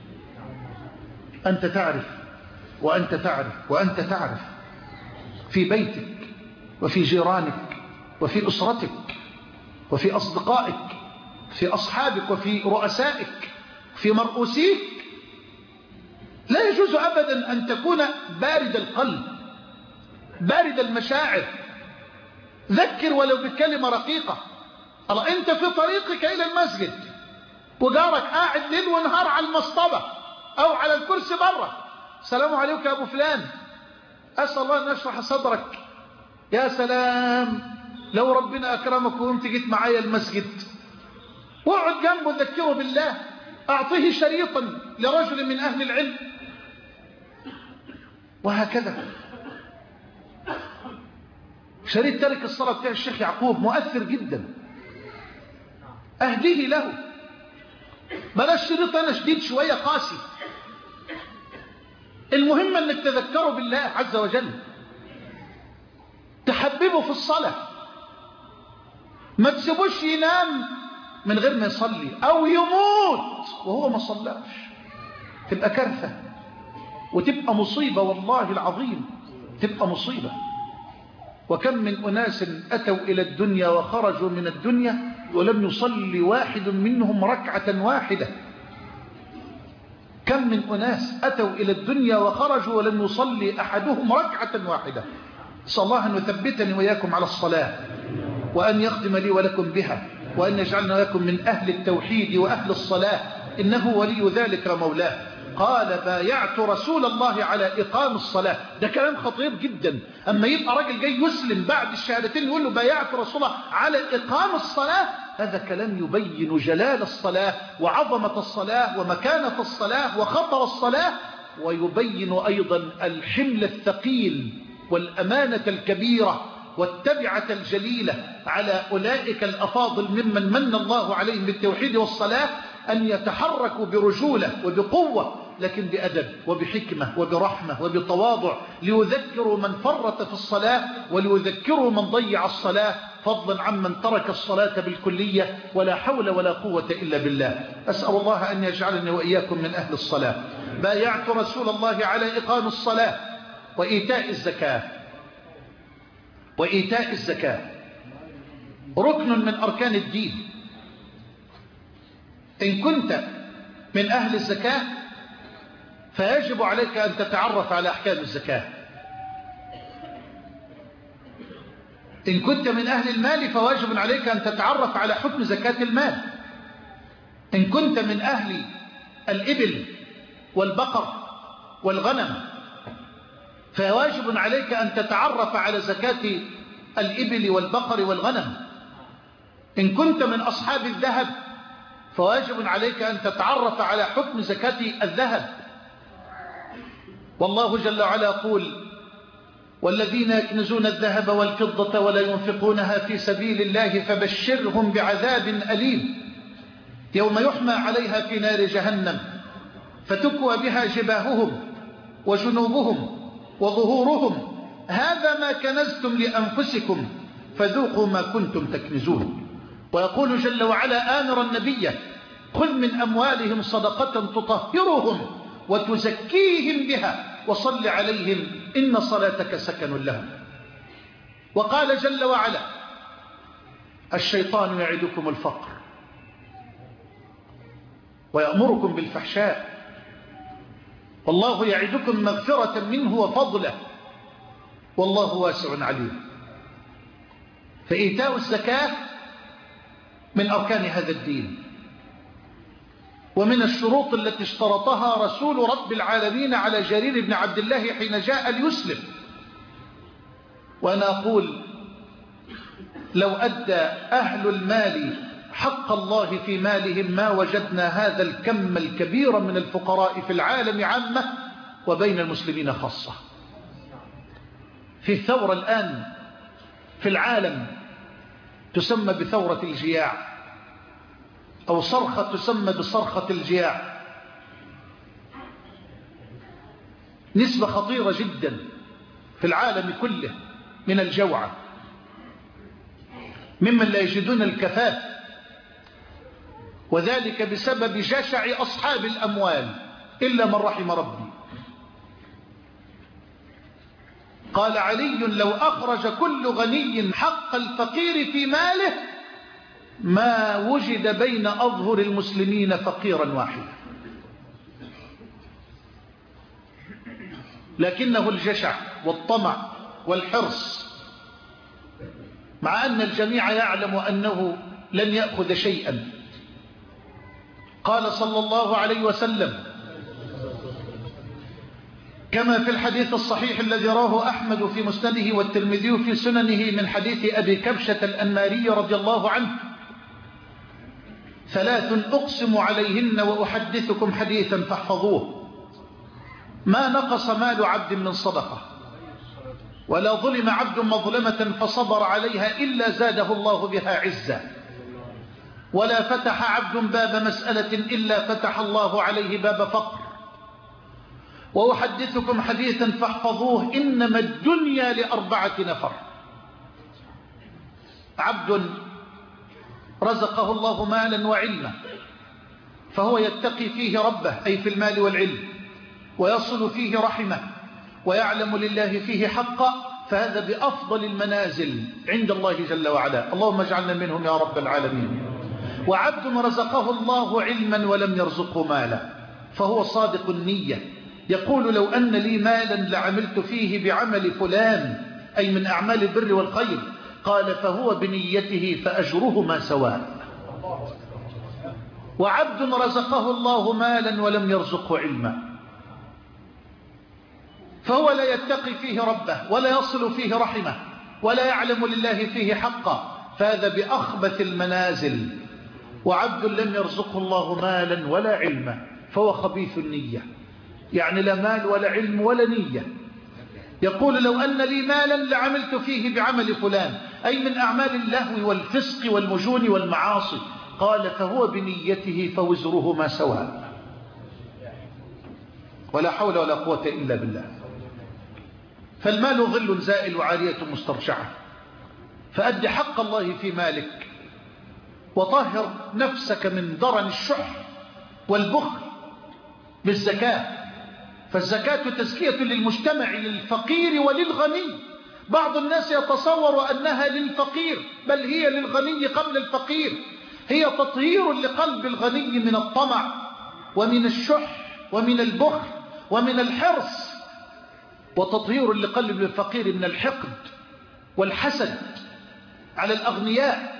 أنت تعرف وأنت تعرف وأنت تعرف في بيتك وفي جيرانك وفي أسرتك وفي أصدقائك في أصحابك وفي رؤسائك في مرؤوسيك، لا يجوز أبدا أن تكون بارد القلب بارد المشاعر. ذكر ولو بكلمة رقيقة. الله، أنت في طريقك إلى المسجد وجارك قاعد ليل ونهار على المصطبة أو على الكرسي بره، السلام عليكم يا أبو فلان، أسأل الله أن يشرح صدرك. يا سلام لو ربنا أكرمك وانت جيت معايا المسجد، واقعد جنبه ذكره بالله، أعطيه شريطا لرجل من أهل العلم، وهكذا. شريط ترك الصلاة بتاع الشيخ يعقوب مؤثر جدا، أهديه له. بلاش شريط أنا شديد شوية قاسي، المهم أنك تذكره بالله عز وجل، تحببه في الصلاة، ما تسيبوش ينام من غير ما يصلي أو يموت وهو ما صلاش، تبقى كارثة وتبقى مصيبة، والله العظيم تبقى مصيبة. وكم من أناس أتوا إلى الدنيا وخرجوا من الدنيا ولم يصلي واحد منهم ركعة واحدة. كم من أناس أتوا إلى الدنيا وخرجوا ولم يصلي أحدهم ركعة واحدة. صلى الله أن يثبتني وإياكم على الصلاة، وأن يختم لي ولكم بها، وأن يجعلنا وإياكم من أهل التوحيد وأهل الصلاة، إنه ولي ذلك مولاه. قال بايعت رسول الله على إقام الصلاة. ده كلام خطير جدا. أما يبقى راجل جاي يسلم بعد الشهادتين يقول له بايعت رسول الله على إقام الصلاة، هذا كلام يبين جلال الصلاة وعظمة الصلاة ومكانة الصلاة وخطر الصلاة، ويبين أيضا الحمل الثقيل والأمانة الكبيرة والتبعة الجليلة على أولئك الأفاضل ممن من الله عليهم بالتوحيد والصلاة، أن يتحركوا برجولة وبقوة، لكن بأدب وبحكمة وبرحمة وبتواضع، ليذكروا من فرط في الصلاة وليذكروا من ضيع الصلاة، فضلا عمن ترك الصلاة بالكلية. ولا حول ولا قوة إلا بالله. أسأل الله أن يجعلني وإياكم من أهل الصلاة. بايعت رسول الله على إقام الصلاة وإيتاء الزكاة. وإيتاء الزكاة ركن من أركان الدين. إن كنت من أهل الزكاة فيجب عليك أن تتعرف على أحكام الزكاة. إن كنت من أهل المال فواجب عليك أن تتعرف على حكم زكاة المال. إن كنت من أهل الإبل والبقر والغنم فواجب عليك أن تتعرف على زكاة الإبل والبقر والغنم. إن كنت من أصحاب الذهب فواجب عليك أن تتعرف على حكم زكاة الذهب. والله جل وعلا يقول والذين يكنزون الذهب والفضة ولا ينفقونها في سبيل الله فبشرهم بعذاب أليم يوم يحمى عليها في نار جهنم فتكوى بها جباههم وجنوبهم وظهورهم هذا ما كنزتم لأنفسكم فذوقوا ما كنتم تكنزون. ويقول جل وعلا آمرا النبي خذ من أموالهم صدقة تطهرهم وتزكيهم بها وصل عليهم إن صلاتك سكن لهم. وقال جل وعلا الشيطان يعدكم الفقر ويأمركم بالفحشاء والله يعدكم مغفرة منه وفضله والله واسع عليم. فإيتاء الزكاة من أركان هذا الدين. ومن الشروط التي اشترطها رسول رب العالمين على جرير بن عبد الله حين جاء ليسلم. وأنا أقول لو أدى أهل المال حق الله في مالهم ما وجدنا هذا الكم الكبير من الفقراء في العالم عامة وبين المسلمين خاصة. في ثورة الآن في العالم تسمى بثورة الجياع، أو صرخة تسمى بصرخة الجياع، نسبة خطيرة جدا في العالم كله من الجوع، ممن لا يجدون الكفاف، وذلك بسبب جشع أصحاب الأموال إلا من رحم ربي. قال علي لو أخرج كل غني حق الفقير في ماله ما وجد بين أظهر المسلمين فقيرا واحدا، لكنه الجشع والطمع والحرص، مع أن الجميع يعلم أنه لن يأخذ شيئا. قال صلى الله عليه وسلم كما في الحديث الصحيح الذي رواه أحمد في مسنده والترمذي في سننه من حديث أبي كبشة الأنماري رضي الله عنه: ثلاث أقسم عليهن وأحدثكم حديثا فاحفظوه: ما نقص مال عبد من صدقة، ولا ظلم عبد مظلمة فصبر عليها إلا زاده الله بها عزة، ولا فتح عبد باب مسألة إلا فتح الله عليه باب فقر. وأحدثكم حديثا فاحفظوه: إنما الدنيا لأربعة نفر: عبد رزقه الله مالا وعلما فهو يتقي فيه ربه أي في المال والعلم، ويصل فيه رحمه، ويعلم لله فيه حقا، فهذا بأفضل المنازل عند الله جل وعلا، اللهم اجعلنا منهم يا رب العالمين. وعبد رزقه الله علما ولم يرزقه مالا فهو صادق النية، يقول لو أن لي مالا لعملت فيه بعمل فلان أي من أعمال البر والخير، قال فهو بنيته فأجرهما سواء. وعبد رزقه الله مالا ولم يرزقه علما فهو لا يتقي فيه ربه ولا يصل فيه رحمه ولا يعلم لله فيه حقا، فهذا بأخبث المنازل. وعبد لم يرزقه الله مالا ولا علما فهو خبيث النية، يعني لا مال ولا علم ولا نية. يقول لو أن لي مالا لعملت فيه بعمل فلان أي من أعمال اللهو والفسق والمجون والمعاصي، قال فهو بنيته فوزرهما سواء. ولا حول ولا قوة إلا بالله. فالمال ظل زائل وعارية مسترجعة، فأد حق الله في مالك، وطهر نفسك من درن الشح والبخل بالزكاة، فالزكاة تزكية للمجتمع للفقير وللغني. بعض الناس يتصور أنها للفقير، بل هي للغني قبل الفقير، هي تطهير لقلب الغني من الطمع ومن الشح ومن البخل ومن الحرص، وتطهير لقلب الفقير من الحقد والحسد على الأغنياء.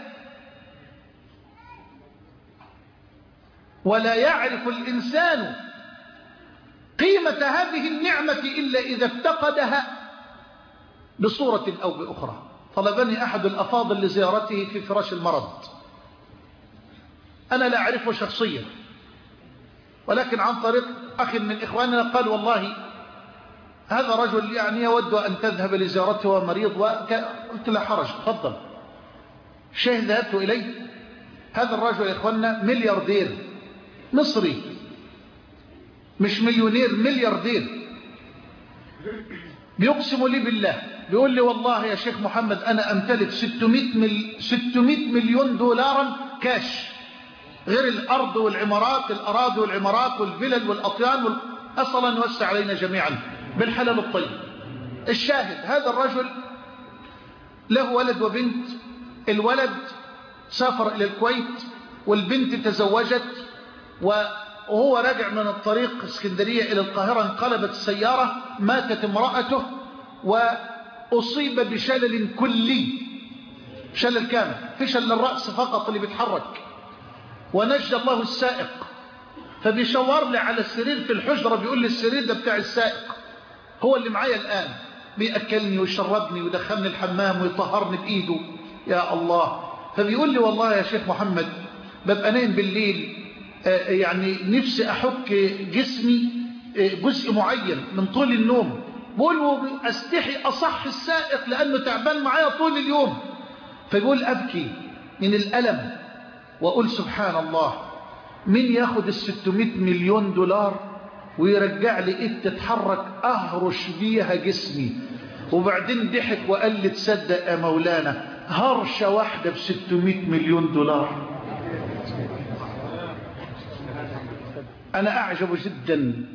ولا يعرف الإنسان قيمة هذه النعمة إلا إذا افتقدها بصورة أو بأخرى. طلبني أحد الأفاضل لزيارته في فراش المرض، أنا لا أعرفه شخصيا، ولكن عن طريق أخ من إخواننا قال والله هذا رجل يعني يود أن تذهب لزيارته ومريض، قلت لا حرج تفضل. شيء ذهبت إليه، هذا الرجل يا إخواننا ملياردير مصري، مش مليونير، ملياردير. بيقسم لي بالله، بيقول لي والله يا شيخ محمد أنا أمتلك 600 مليون دولارا كاش، غير الأرض والعمارات، الأراضي والعمارات والفلل والأطيان أصلا نوسع علينا جميعا بالحلال الطيب. الشاهد هذا الرجل له ولد وبنت، الولد سافر إلى الكويت والبنت تزوجت، وهو راجع من الطريق اسكندرية إلى القاهرة انقلبت السيارة، ماتت امرأته وأصيب بشلل كلي، شلل كامل، في شلل الرأس فقط اللي بيتحرك، ونجى الله السائق فبيشور لي على السرير في الحجرة، بيقول لي السرير ده بتاع السائق، هو اللي معايا الآن، بيأكلني ويشربني ويدخلني الحمام ويطهرني بإيده. يا الله. فبيقول لي والله يا شيخ محمد ببقى نايم بالليل يعني نفسي أحك جسمي جزء معين من طول النوم، بقول أستحي أصح السائق لأنه تعبان معايا طول اليوم. فبيقول أبكي من الألم وأقول سبحان الله، مين ياخد 600 مليون دولار ويرجع لي إيد تتحرك أهرش بيها جسمي؟ وبعدين ضحك وقال لي تصدق يا مولانا هرشة واحدة ب600 مليون دولار. أنا أعجب جدا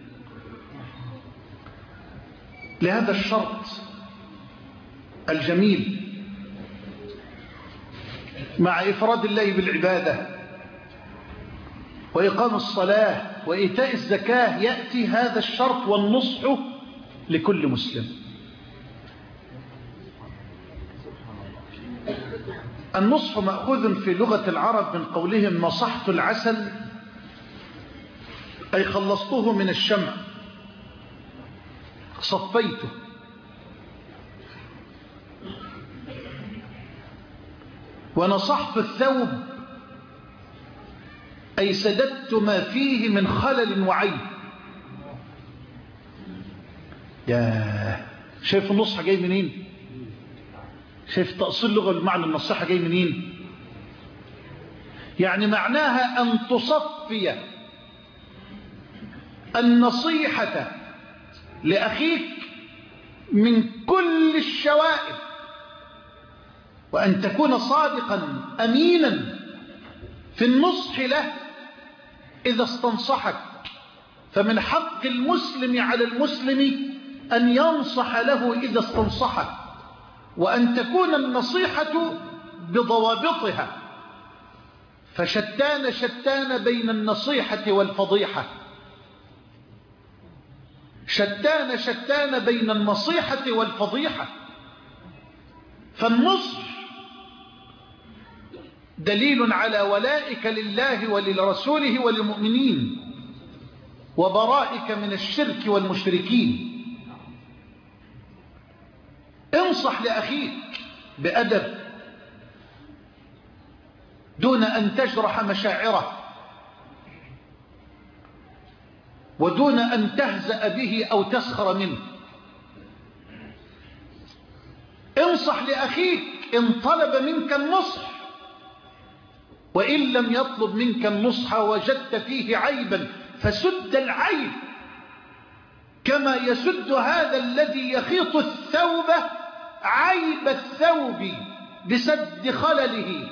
لهذا الشرط الجميل مع إفراد الله بالعبادة وإقام الصلاة وإيتاء الزكاة، يأتي هذا الشرط والنصح لكل مسلم. النصح مأخوذ في لغة العرب من قولهم نصحت العسل، أي خلصته من الشمع، صفيته. ونصحت الثوب، أي سددت ما فيه من خلل وعيب. يا شايف النصح جاي منين؟ شايف تأصيل لغة المعنى النصيحة جاي منين؟ يعني معناها أن تصفي النصيحة لأخيك من كل الشوائب، وأن تكون صادقا أمينا في النصح له إذا استنصحك. فمن حق المسلم على المسلم أن ينصح له إذا استنصحه، وأن تكون النصيحة بضوابطها. فشتان بين النصيحة والفضيحة، شتان بين النصيحة والفضيحة. فالنصح دليل على ولائك لله ولرسوله وللمؤمنين، وبرائك من الشرك والمشركين. انصح لأخيك بأدب دون أن تجرح مشاعره، ودون أن تهزأ به أو تسخر منه. انصح لأخيك إن طلب منك النصح، وإن لم يطلب منك النصح وجدت فيه عيبا فسد العيب، كما يسد هذا الذي يخيط الثوب عيب الثوب بسد خلله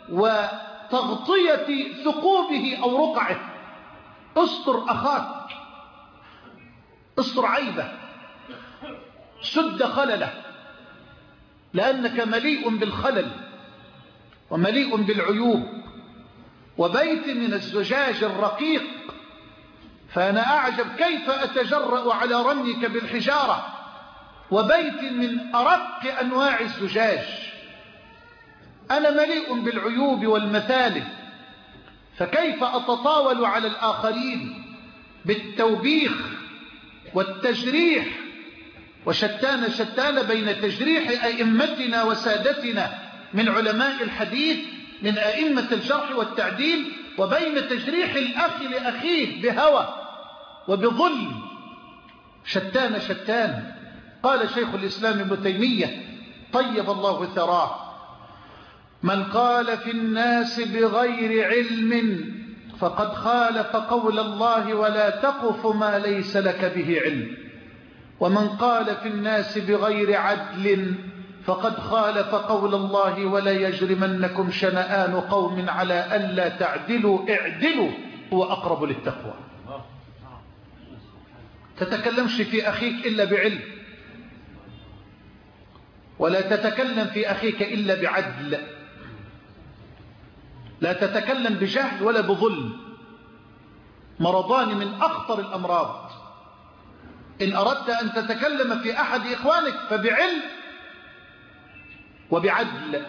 وتغطية ثقوبه أو رقعه. استر أخاك، استر عيبه، سد خلله، لأنك مليء بالخلل ومليء بالعيوب. وبيت من الزجاج الرقيق، فأنا أعجب كيف أتجرأ على رميك بالحجارة، وبيت من أرق أنواع الزجاج. أنا مليء بالعيوب والمثالب، فكيف أتطاول على الآخرين بالتوبيخ والتجريح؟ وشتان بين تجريح أئمتنا وسادتنا من علماء الحديث من أئمة الجرح والتعديل، وبين تجريح الأخ لأخيه بهوى وبظلم. شتان. قال شيخ الإسلام ابن تيمية طيب الله ثراه: من قال في الناس بغير علم فقد خالف قول الله ولا تقف ما ليس لك به علم، ومن قال في الناس بغير عدل فقد خالف قول الله ولا يجرمنكم شنآن قوم على ألا تعدلوا اعدلوا هو أقرب للتقوى. تتكلمش في أخيك إلا بعلم، ولا تتكلم في أخيك إلا بعدل. لا تتكلم بجهل ولا بظلم، مرضان من أخطر الأمراض. إن أردت أن تتكلم في أحد إخوانك فبعلم وبعدل،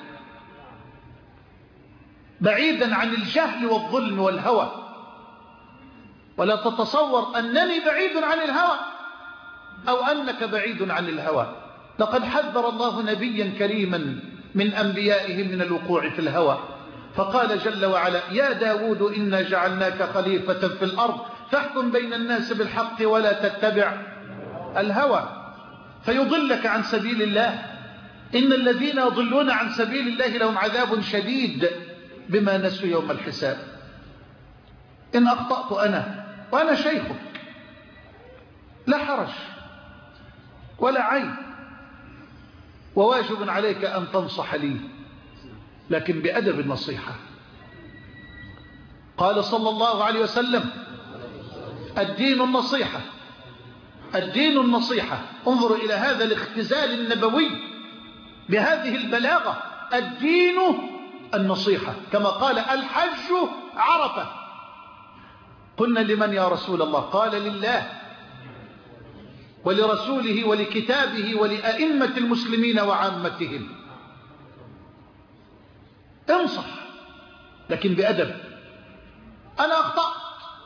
بعيدا عن الجهل والظلم والهوى. ولا تتصور أنني بعيد عن الهوى أو أنك بعيد عن الهوى. لقد حذر الله نبيا كريما من أنبيائه من الوقوع في الهوى، فقال جل وعلا: يا داود إنا جعلناك خليفة في الأرض فاحكم بين الناس بالحق ولا تتبع الهوى فيضلك عن سبيل الله. إن الذين يضلون عن سبيل الله لهم عذاب شديد بما نسوا يوم الحساب. إن أخطأت أنا وأنا شيخك لا حرج ولا عيب، وواجب عليك أن تنصح لي، لكن بأدب النصيحة. قال صلى الله عليه وسلم: الدين النصيحة، الدين النصيحة. انظروا إلى هذا الاختزال النبوي بهذه البلاغة: الدين النصيحة، كما قال: الحج عرفة. قلنا: لمن يا رسول الله؟ قال: لله ولرسوله ولكتابه ولأئمة المسلمين وعامتهم. انصح لكن بأدب. أنا أخطأت،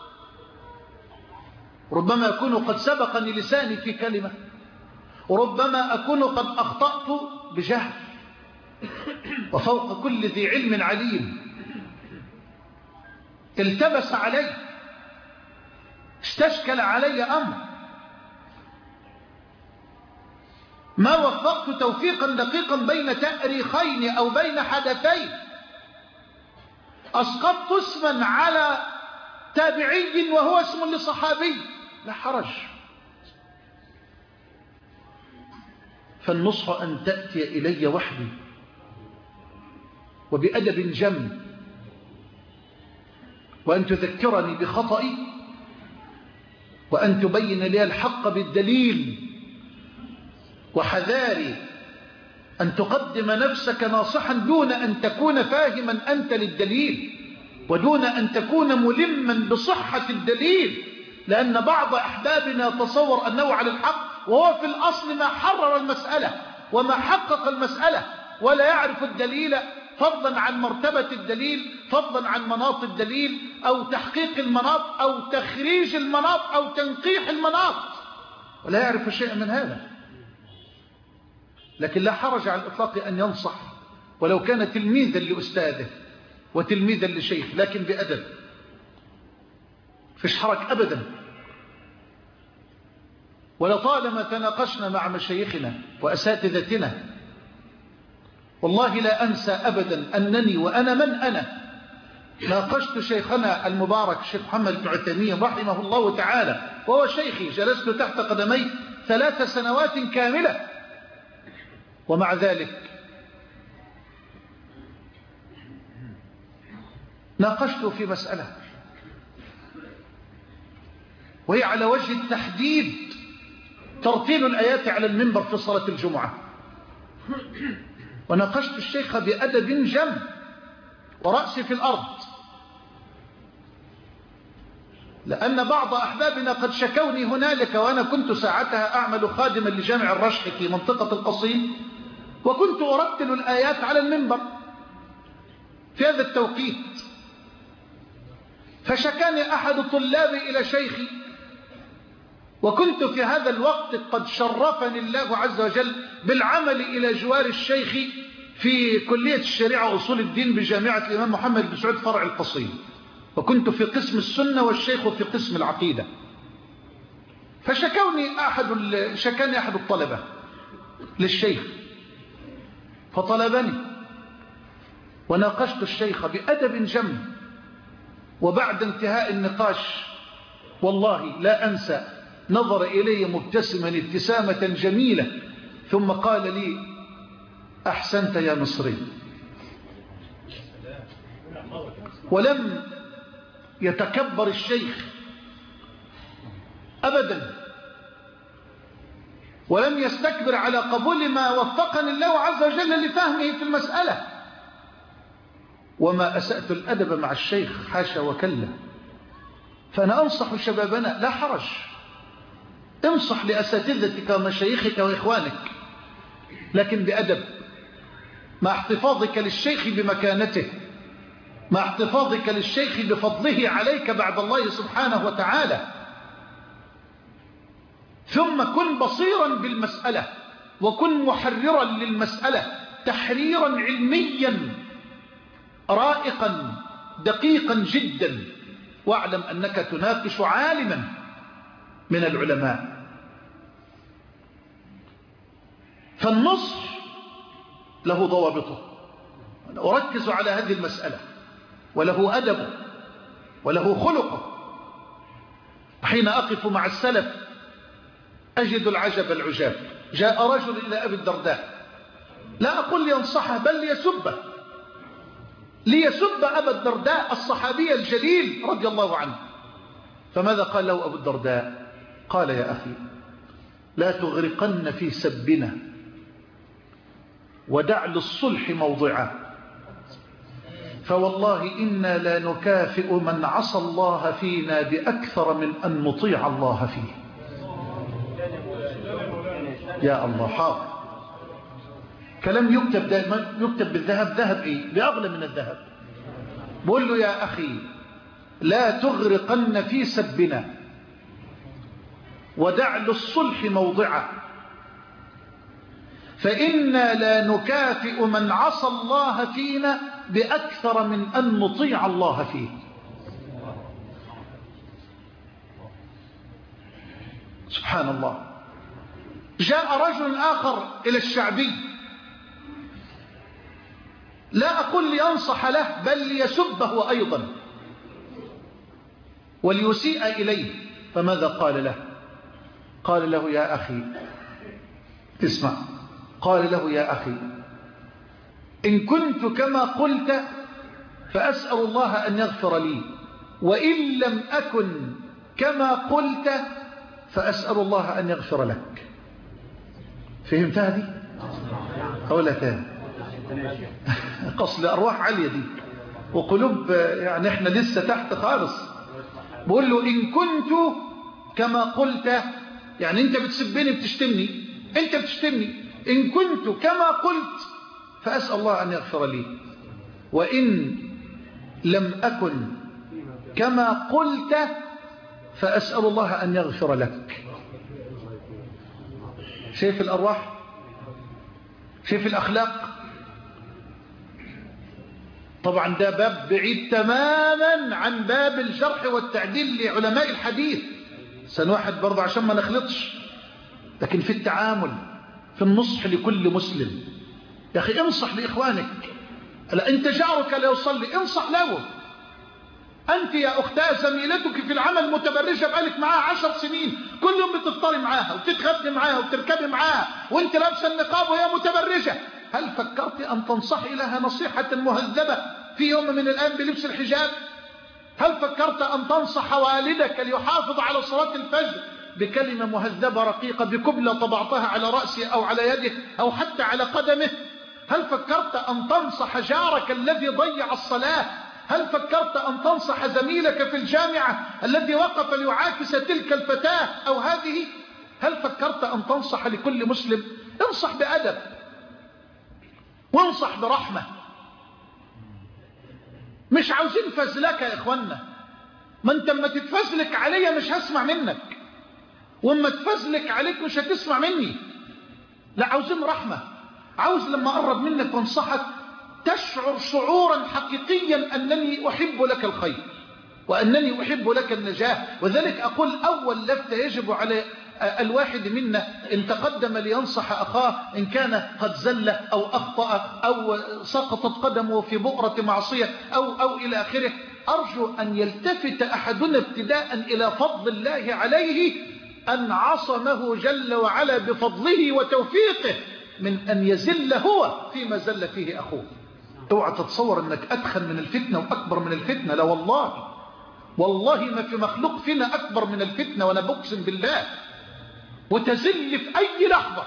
ربما أكون قد سبقني لساني في كلمة، وربما أكون قد أخطأت بجهل، وفوق كل ذي علم عليم. التبس علي، استشكل علي أمر، ما وفقت توفيقا دقيقا بين تأريخين أو بين حدثين، أسقطت اسما على تابعي وهو اسم لصحابي، لا حرج. فالنصح أن تأتي إلي وحدي وبأدب جم، وأن تذكرني بخطئي، وأن تبين لي الحق بالدليل. وحذاري أن تقدم نفسك ناصحا دون أن تكون فاهما أنت للدليل، ودون أن تكون ملما بصحة الدليل، لأن بعض أحبابنا تصور أنه على الحق وهو في الأصل ما حرر المسألة وما حقق المسألة، ولا يعرف الدليل فضلا عن مرتبة الدليل، فضلا عن مناط الدليل، أو تحقيق المناط، أو تخريج المناط، أو تنقيح المناط، ولا يعرف شيئا من هذا. لكن لا حرج على الإطلاق أن ينصح ولو كان تلميذا لأستاذه وتلميذا لشيخ، لكن بأدب، فيش حرج أبدا. ولطالما تناقشنا مع مشايخنا وأساتذتنا، والله لا أنسى أبدا أنني وأنا من أنا ناقشت شيخنا المبارك الشيخ محمد بن عثيمين رحمه الله تعالى، وهو شيخي، جلست تحت قدميه 3 سنوات كاملة، ومع ذلك ناقشته في مسألة وهي على وجه التحديد ترتيل الآيات على المنبر في صلاة الجمعة، وناقشت الشيخ بأدب جم ورأسي في الأرض، لأن بعض أحبابنا قد شكوني هنالك، وأنا كنت ساعتها أعمل خادما لجامع الرشح في منطقة القصيم، وكنت أرتل الآيات على المنبر في هذا التوقيت. فشكاني أحد طلابي إلى شيخي، وكنت في هذا الوقت قد شرفني الله عز وجل بالعمل إلى جوار الشيخ في كلية الشريعة وأصول الدين بجامعة الإمام محمد بن سعود فرع القصيم، وكنت في قسم السنة والشيخ في قسم العقيدة. فشكاني أحد الطلبة للشيخ، فطلبني وناقشت الشيخ بأدب جم، وبعد انتهاء النقاش والله لا أنسى نظر إلي مبتسما ابتسامة جميلة، ثم قال لي: أحسنت يا مصري. ولم يتكبر الشيخ أبدا، ولم يستكبر على قبول ما وفقني الله عز وجل لفهمه في المسألة. وما أسأت الأدب مع الشيخ، حاشا وكلا. فأنا أنصح شبابنا لا حرج، انصح لأساتذتك ومشايخك وإخوانك، لكن بأدب، مع احتفاظك للشيخ بمكانته مع احتفاظك للشيخ بفضله عليك بعد الله سبحانه وتعالى. ثم كن بصيرا بالمسألة، وكن محررا للمسألة تحريرا علميا رائقا دقيقا جدا، واعلم أنك تناقش عالما من العلماء. فالنصح له ضوابطه، أركز على هذه المسألة، وله أدبه وله خلقه. حين أقف مع السلف أجد العجب العجاب. جاء رجل إلى أبي الدرداء، لا أقول لينصحه بل ليسب أبا الدرداء الصحابي الجليل رضي الله عنه. فماذا قال له أبو الدرداء؟ قال: يا أخي، لا تغرقن في سبنا، ودع للصلح موضعا، فوالله إنا لا نكافئ من عصى الله فينا بأكثر من أن نطيع الله فيه. يا الله، حاضر. كلام يكتب دائما، يكتب بالذهب. ذهب إيه؟ بأغلى من الذهب. بقول له: يا أخي، لا تغرقن في سبنا، ودع للصلح موضعا، فإنا لا نكافئ من عصى الله فينا بأكثر من أن نطيع الله فيه. سبحان الله. جاء رجل آخر إلى الشعبي، لا أقول لينصح له بل ليسبه أيضا وليسيء إليه. فماذا قال له؟ قال له: يا أخي، اسمع، قال له: يا أخي، إن كنت كما قلت فأسأل الله أن يغفر لي، وإن لم أكن كما قلت فأسأل الله أن يغفر لك. فهمت هذه؟ أولا تاني. قصد أرواح عالية دي، وقلوب يعني احنا لسه تحت خالص. بقول له: إن كنت كما قلت، يعني انت بتسبني بتشتمني، انت بتشتمني. إن كنت كما قلت فأسأل الله أن يغفر لي، وإن لم أكن كما قلت فأسأل الله أن يغفر لك. شايف الأرواح؟ شايف الأخلاق؟ طبعا ده باب بعيد تماما عن باب الجرح والتعديل لعلماء الحديث، سنواحد برضه عشان ما نخلطش. لكن في التعامل، في النصح لكل مسلم، يا أخي انصح لإخوانك. لا، أنت جارك لا يصلي، انصح له. أنت يا أختها زميلتك في العمل متبرجة بقالك معاها 10 سنين، كل يوم بتفطري معاها وتتغدي معاها وتركبي معاها وانت لابسه النقاب وهي متبرجة. هل فكرت أن تنصحي لها نصيحة مهذبة في يوم من الأيام بلبس الحجاب؟ هل فكرت أن تنصح والدك ليحافظ على صلاة الفجر بكلمة مهذبة رقيقة، بكبلة طبعتها على رأسه أو على يده أو حتى على قدمه؟ هل فكرت أن تنصح جارك الذي ضيع الصلاة؟ هل فكرت أن تنصح زميلك في الجامعة الذي وقف ليعاكس تلك الفتاة أو هذه؟ هل فكرت أن تنصح لكل مسلم؟ انصح بأدب وانصح برحمة. مش عاوزين فزلك يا إخوانا، ما انت اما تتفزلك عليا مش هسمع منك، واما تفزلك عليك مش هتسمع مني. لا، عاوزين رحمة. عاوز لما أقرب منك وانصحك تشعر شعورا حقيقيا أنني أحب لك الخير وأنني أحب لك النجاة. وذلك أقول أول لفتة يجب على الواحد منا إن تقدم لينصح أخاه إن كان قد زل أو أخطأ أو سقطت قدمه في بؤرة معصية أو إلى آخره، أرجو أن يلتفت أحدنا ابتداء إلى فضل الله عليه أن عصمه جل وعلا بفضله وتوفيقه من أن يزل هو فيما زل فيه أخوه. اوعى تتصور أنك أدخل من الفتنة وأكبر من الفتنة. لا والله، والله ما في مخلوق فينا أكبر من الفتنة، وأنا بقسم بالله. وتزل في أي لحظة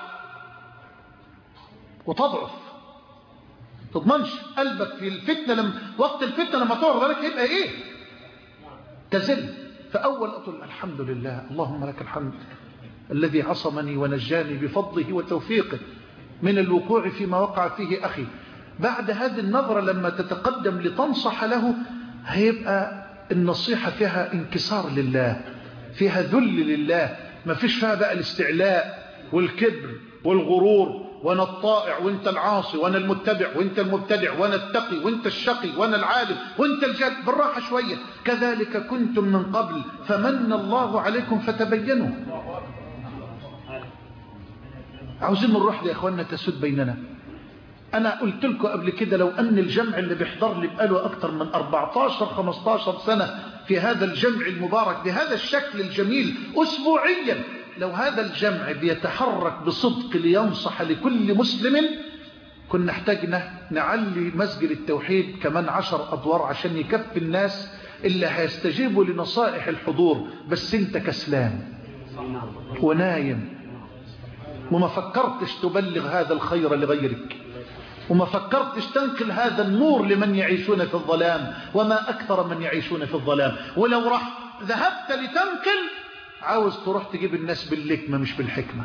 وتضعف، تضمنش قلبك في الفتنة وقت الفتنة لما تعرض عليك يبقى إيه؟ تزل. فأول أقول الحمد لله، اللهم لك الحمد الذي عصمني ونجاني بفضله وتوفيقه من الوقوع فيما وقع فيه أخي. بعد هذه النظرة لما تتقدم لتنصح له هيبقى النصيحة فيها انكسار لله، فيها ذل لله، ما فيش فيها بقى الاستعلاء والكبر والغرور، وانا الطائع وانت العاصي، وانا المتبع وانت المبتدع، وانا التقي وانت الشقي، وانا العالم وانت الجاهل. بالراحة شوية، كذلك كنتم من قبل فمن الله عليكم فتبينوا. عاوزين الروح دي يا اخواننا تسود بيننا. انا قلت لكم قبل كده لو ان الجمع اللي بيحضر لي بقاله اكتر من 14-15 سنة في هذا الجمع المبارك بهذا الشكل الجميل اسبوعيا، لو هذا الجمع بيتحرك بصدق لينصح لكل مسلم، كنا احتاجنا نعلي مسجد التوحيد كمان 10 أدوار عشان يكفي الناس اللي هيستجيبوا لنصائح الحضور. بس انت كسلان ونايم وما فكرتش تبلغ هذا الخير لغيرك، وما فكرتش تنقل هذا النور لمن يعيشون في الظلام، وما أكثر من يعيشون في الظلام. ولو راح ذهبت لتنقل عاوز تروح تجيب الناس باللكمة مش بالحكمة.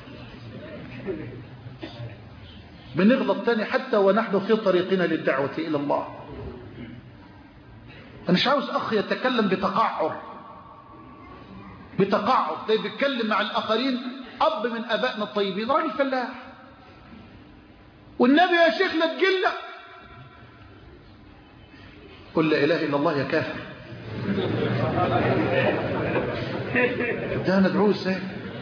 بنغلط تاني حتى ونحن في طريقنا للدعوة إلى الله. أنا مش عاوز أخ يتكلم بتقعر ده بيتكلم مع الآخرين. أب من أبائنا الطيبين راجل فلاح، والنبي يا شيخ لا تجلة، قل لا إله إلا الله يا كافر. ده ندعوه ازاي؟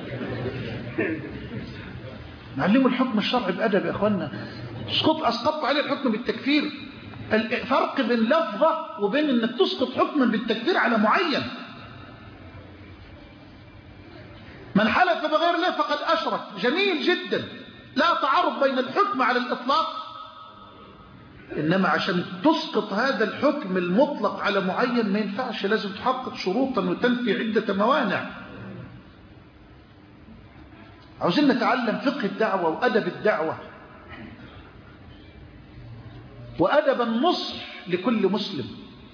نعلمه الحكم الشرعي بأدب يا أخوانا. أسقط عليه الحكم بالتكفير. الفرق بين لفظة وبين أنك تسقط حكما بالتكفير على معين. من حلف بغير الله فقد أشرك، جميل جدا، لا تعارض بين الحكم على الإطلاق، إنما عشان تسقط هذا الحكم المطلق على معين ما ينفعش، لازم تحقق شروطا وتنفي عدة موانع. عاوزين نتعلم فقه الدعوة وأدب الدعوة وأدب النصح لكل مسلم.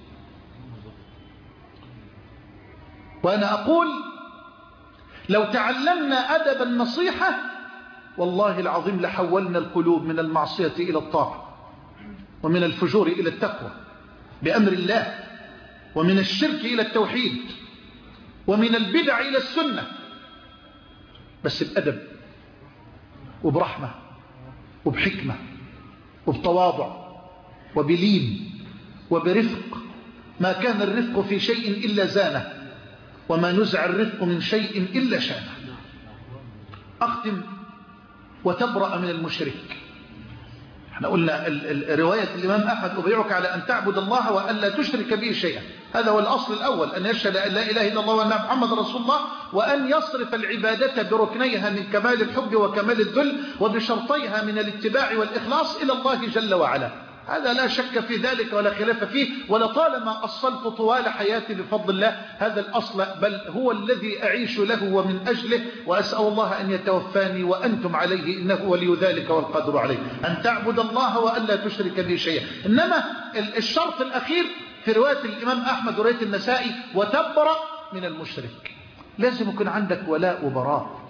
وأنا أقول لو تعلمنا أدب النصيحة والله العظيم لحولنا القلوب من المعصية إلى الطاعة، ومن الفجور إلى التقوى بأمر الله، ومن الشرك إلى التوحيد، ومن البدع إلى السنة، بس بأدب وبرحمة وبحكمة وبتواضع وبلين وبرفق. ما كان الرفق في شيء إلا زانه، وما نزع الرفق من شيء إلا شانه. أختم وتبرأ من المشرك. احنا قلنا رواية الإمام أحمد أبيعك على أن تعبد الله وأن لا تشرك به شيئا، هذا هو الأصل الأول، أن يشهد أن لا إله إلا الله وأن محمد رسول الله، وأن يصرف العبادة بركنيها من كمال الحب وكمال الذل وبشرطيها من الاتباع والإخلاص إلى الله جل وعلا. هذا لا شك في ذلك ولا خلاف فيه، ولطالما أصلت طوال حياتي بفضل الله هذا الأصل، بل هو الذي أعيش له ومن أجله، وأسأل الله أن يتوفاني وأنتم عليه، إنه ولي ذلك والقادر عليه، أن تعبد الله وأن لا تشرك به شيئا. إنما الشرط الأخير في رواية الإمام أحمد ورواية النسائي وتبرأ من المشرك. لازم يكون عندك ولاء وبراء،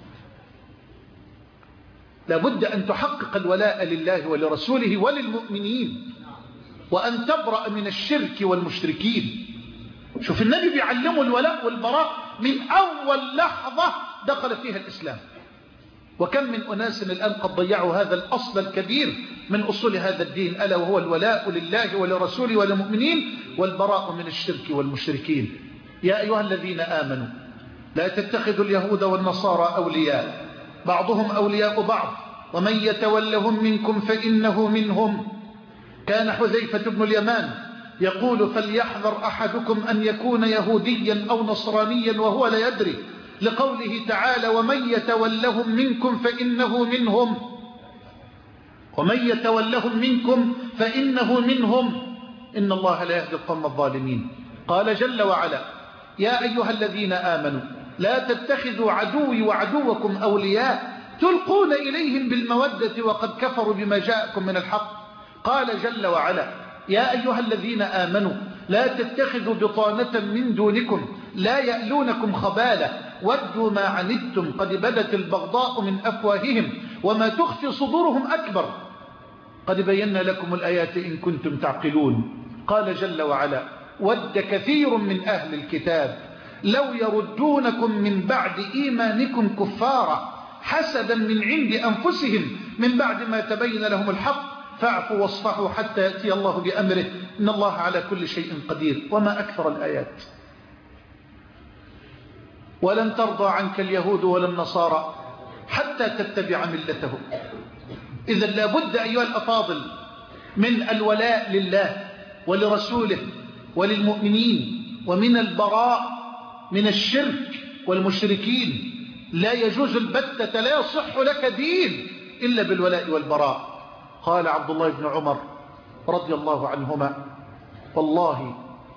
لابد أن تحقق الولاء لله ولرسوله وللمؤمنين، وأن تبرأ من الشرك والمشركين. شوف النبي بيعلمه الولاء والبراء من أول لحظة دخل فيها الإسلام. وكم من أناس الآن قد ضيعوا هذا الأصل الكبير من أصول هذا الدين، ألا وهو الولاء لله ولرسوله وللمؤمنين والبراء من الشرك والمشركين. يا أيها الذين آمنوا لا تتخذوا اليهود والنصارى أولياء، بعضهم أولياء بعض، ومن يتولهم منكم فإنه منهم. كان حذيفة بن اليمان يقول فليحذر أحدكم أن يكون يهوديا أو نصرانيا وهو لا يدري، لقوله تعالى ومن يتولهم منكم فإنه منهم، ومن يتولهم منكم فإنه منهم، إن الله لا يهدي القوم الظالمين. قال جل وعلا يا أيها الذين آمنوا لا تتخذوا عدوي وعدوكم أولياء تلقون إليهم بالمودة وقد كفروا بما جاءكم من الحق. قال جل وعلا يا أيها الذين آمنوا لا تتخذوا بطانة من دونكم لا يألونكم خبالا ودوا ما عنتم قد بدت البغضاء من أفواههم وما تخفي صدورهم أكبر. قد بينا لكم الآيات إن كنتم تعقلون. قال جل وعلا: ود كثير من أهل الكتاب لو يردونكم من بعد إيمانكم كفارا حسدا من عند أنفسهم من بعد ما تبين لهم الحق فاعفوا واصفحوا حتى يأتي الله بأمره إن الله على كل شيء قدير. وما أكثر الآيات. ولن ترضى عنك اليهود ولا النصارى حتى تتبع ملتهم. إذا لابد أيها الأفاضل من الولاء لله ولرسوله وللمؤمنين، ومن البراء من الشرك والمشركين. لا يجوز البتة، لا يصح لك دين إلا بالولاء والبراء. قال عبد الله بن عمر رضي الله عنهما: والله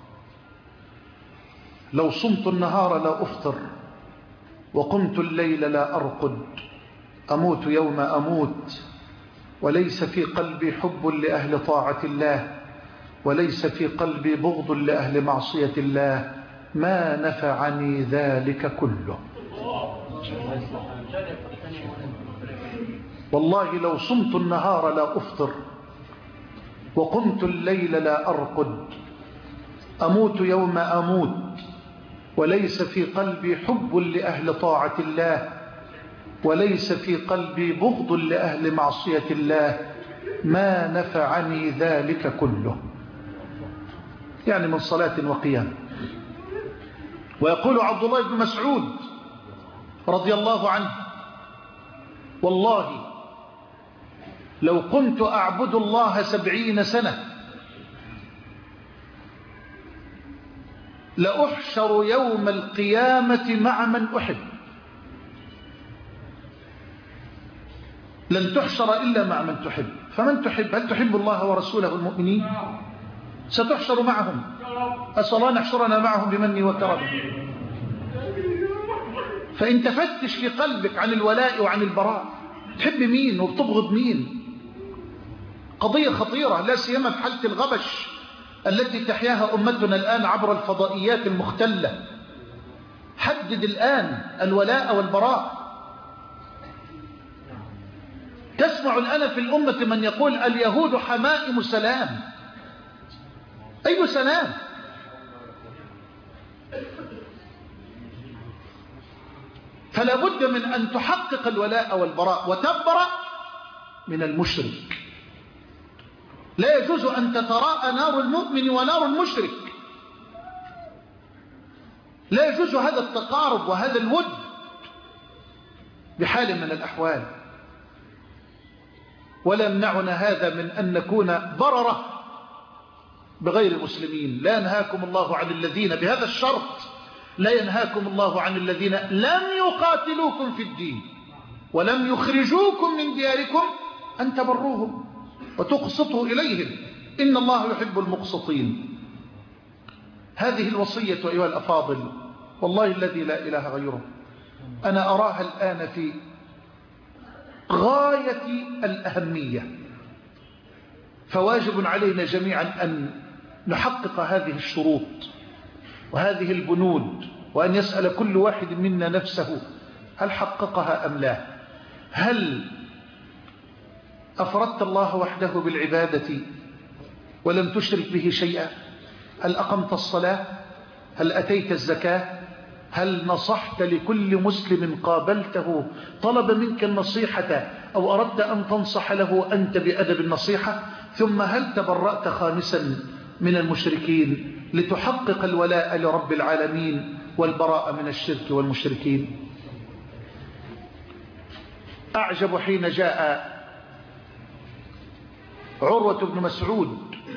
لو صمت النهار لا أفطر وقمت الليل لا أرقد أموت يوم أموت وليس في قلبي حب لأهل طاعة الله وليس في قلبي بغض لأهل معصية الله ما نفعني ذلك كله. والله لو صمت النهار لا أفطر وقمت الليل لا أرقد أموت يوم أموت وليس في قلبي حب لأهل طاعة الله وليس في قلبي بغض لأهل معصية الله ما نفعني ذلك كله. يعني من صلاة وقيام. ويقول عبد الله بن مسعود رضي الله عنه: والله لو كنت أعبد الله 70 سنة لأحشر يوم القيامة مع من أحب. لن تحشر إلا مع من تحب. فمن تحب؟ هل تحب الله ورسوله والمؤمنين؟ ستحشر معهم. أسأل الله نحشرنا معهم بمنه وكرمه. فإن تفتش في قلبك عن الولاء وعن البراء، تحب مين وبتبغض مين؟ قضية خطيرة، لا سيما في حالة الغبش التي تحياها أمتنا الآن عبر الفضائيات المختلة. حدد الآن الولاء والبراء. تسمع الآن في الأمة من يقول اليهود حمائم سلام. أي سلام؟ فلا بد من أن تحقق الولاء والبراء وتبرأ من المشرك. لا يجوز أن تتراءى نار المؤمن ونار المشرك. لا يجوز هذا التقارب وهذا الود بحال من الأحوال. ولا يمنعنا هذا من أن نكون بررة بغير المسلمين. لا ينهاكم الله عن الذين بهذا الشرط، لا ينهاكم الله عن الذين لم يقاتلوكم في الدين ولم يخرجوكم من دياركم أن تبروهم وتقسطوا إليهم إن الله يحب المقسطين. هذه الوصية أيها الأفاضل والله الذي لا إله غيره أنا أراها الآن في غاية الأهمية. فواجب علينا جميعا أن نحقق هذه الشروط وهذه البنود، وأن يسأل كل واحد منا نفسه هل حققها أم لا. هل أفردت الله وحده بالعبادة ولم تشرك به شيئا؟ هل أقمت الصلاة؟ هل أتيت الزكاة؟ هل نصحت لكل مسلم قابلته طلب منك النصيحة أو أردت أن تنصح له أنت بأدب النصيحة؟ ثم هل تبرأت خامسا من المشركين لتحقق الولاء لرب العالمين والبراء من الشرك والمشركين؟ أعجب حين جاء عروة بن مسعود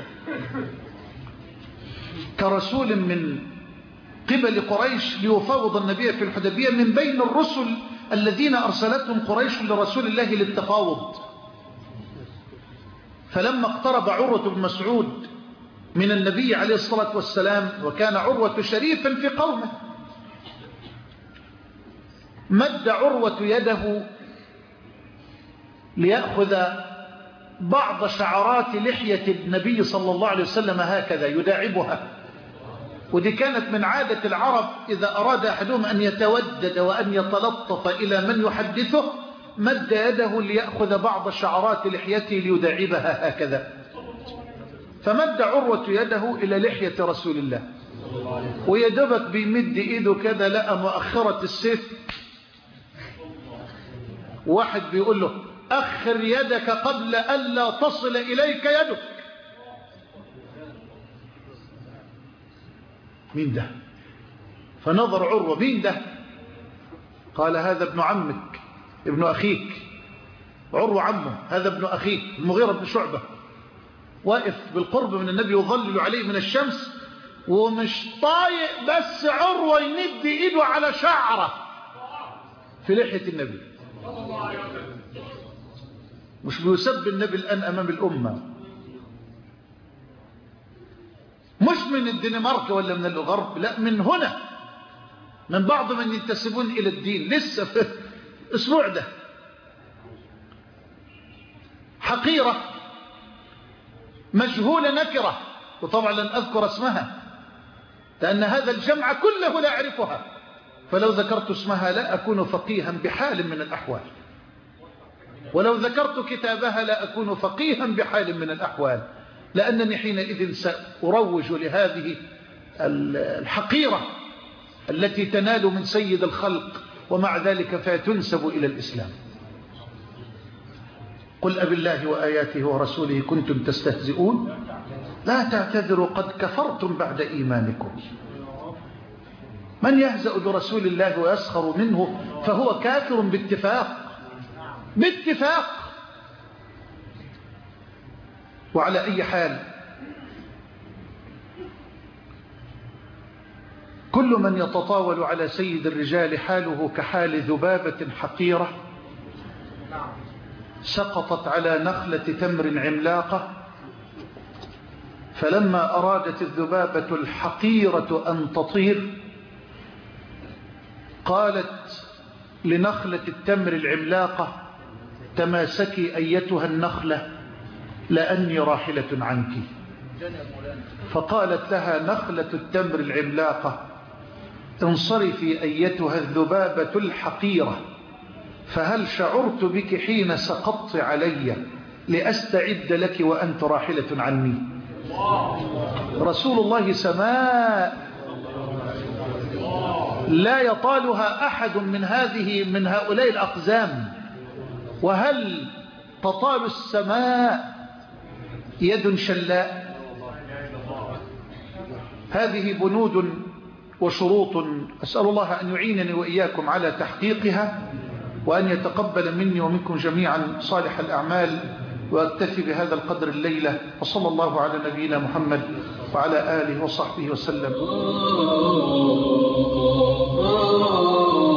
كرسول من قبل قريش ليفاوض النبي في الحديبية من بين الرسل الذين أرسلتهم قريش لرسول الله للتفاوض. فلما اقترب عروة بن مسعود من النبي عليه الصلاة والسلام، وكان عروة شريفا في قومه، مد عروة يده ليأخذ بعض شعرات لحية النبي صلى الله عليه وسلم هكذا يداعبها. ودي كانت من عادة العرب إذا أراد أحدهم أن يتودد وأن يتلطف إلى من يحدثه مد يده ليأخذ بعض شعرات لحيته ليداعبها هكذا، فمد عروة يده إلى لحية رسول الله، ويدبك بيمد إيده كذا لقى مؤخرة السيف، واحد بيقول له أخر يدك قبل ألا تصل إليك يدك. مين ده؟ فنظر عروة، مين ده؟ قال هذا ابن عمك، ابن أخيك. عروة عمه، هذا ابن أخيك المغيرة بن شعبة، واقف بالقرب من النبي يظلل عليه من الشمس، ومش طايق بس عروة يمد إيده على شعره في لحية النبي، مش بيسب النبي الآن أمام الأمة، مش من الدنمارك ولا من الغرب، لا، من هنا، من بعض من ينتسبون إلى الدين لسه في الأسبوع ده. حقيرة مجهولة نكرة، وطبعا لن أذكر اسمها لأن هذا الجمع كله لا أعرفها، فلو ذكرت اسمها لا أكون فقيها بحال من الأحوال، ولو ذكرت كتابها لا أكون فقيها بحال من الأحوال، لأنني حينئذ سأروج لهذه الحقيرة التي تنال من سيد الخلق ومع ذلك فتنسب إلى الإسلام. قل أب الله وآياته ورسوله كنتم تستهزئون لا تعتذروا قد كفرتم بعد إيمانكم. من يهزأ برسول الله ويسخر منه فهو كافر باتفاق. وعلى أي حال، كل من يتطاول على سيد الرجال حاله كحال ذبابة حقيرة سقطت على نخلة تمر عملاقة، فلما أرادت الذبابة الحقيرة أن تطير قالت لنخلة التمر العملاقة تماسكي أيتها النخلة لأني راحلة عنك. فقالت لها نخلة التمر العملاقة انصرفي أيتها الذبابة الحقيرة، فهل شعرت بك حين سقطت علي لأستعد لك وأنت راحلة عني؟ رسول الله سماء لا يطالها أحد من هؤلاء الأقزام، وهل تطال السماء يد شلاء؟ هذه بنود وشروط أسأل الله أن يعينني وإياكم على تحقيقها، وأن يتقبل مني ومنكم جميعا صالح الأعمال، وأكتفي بهذا القدر الليلة، وصلى الله على نبينا محمد وعلى آله وصحبه وسلم.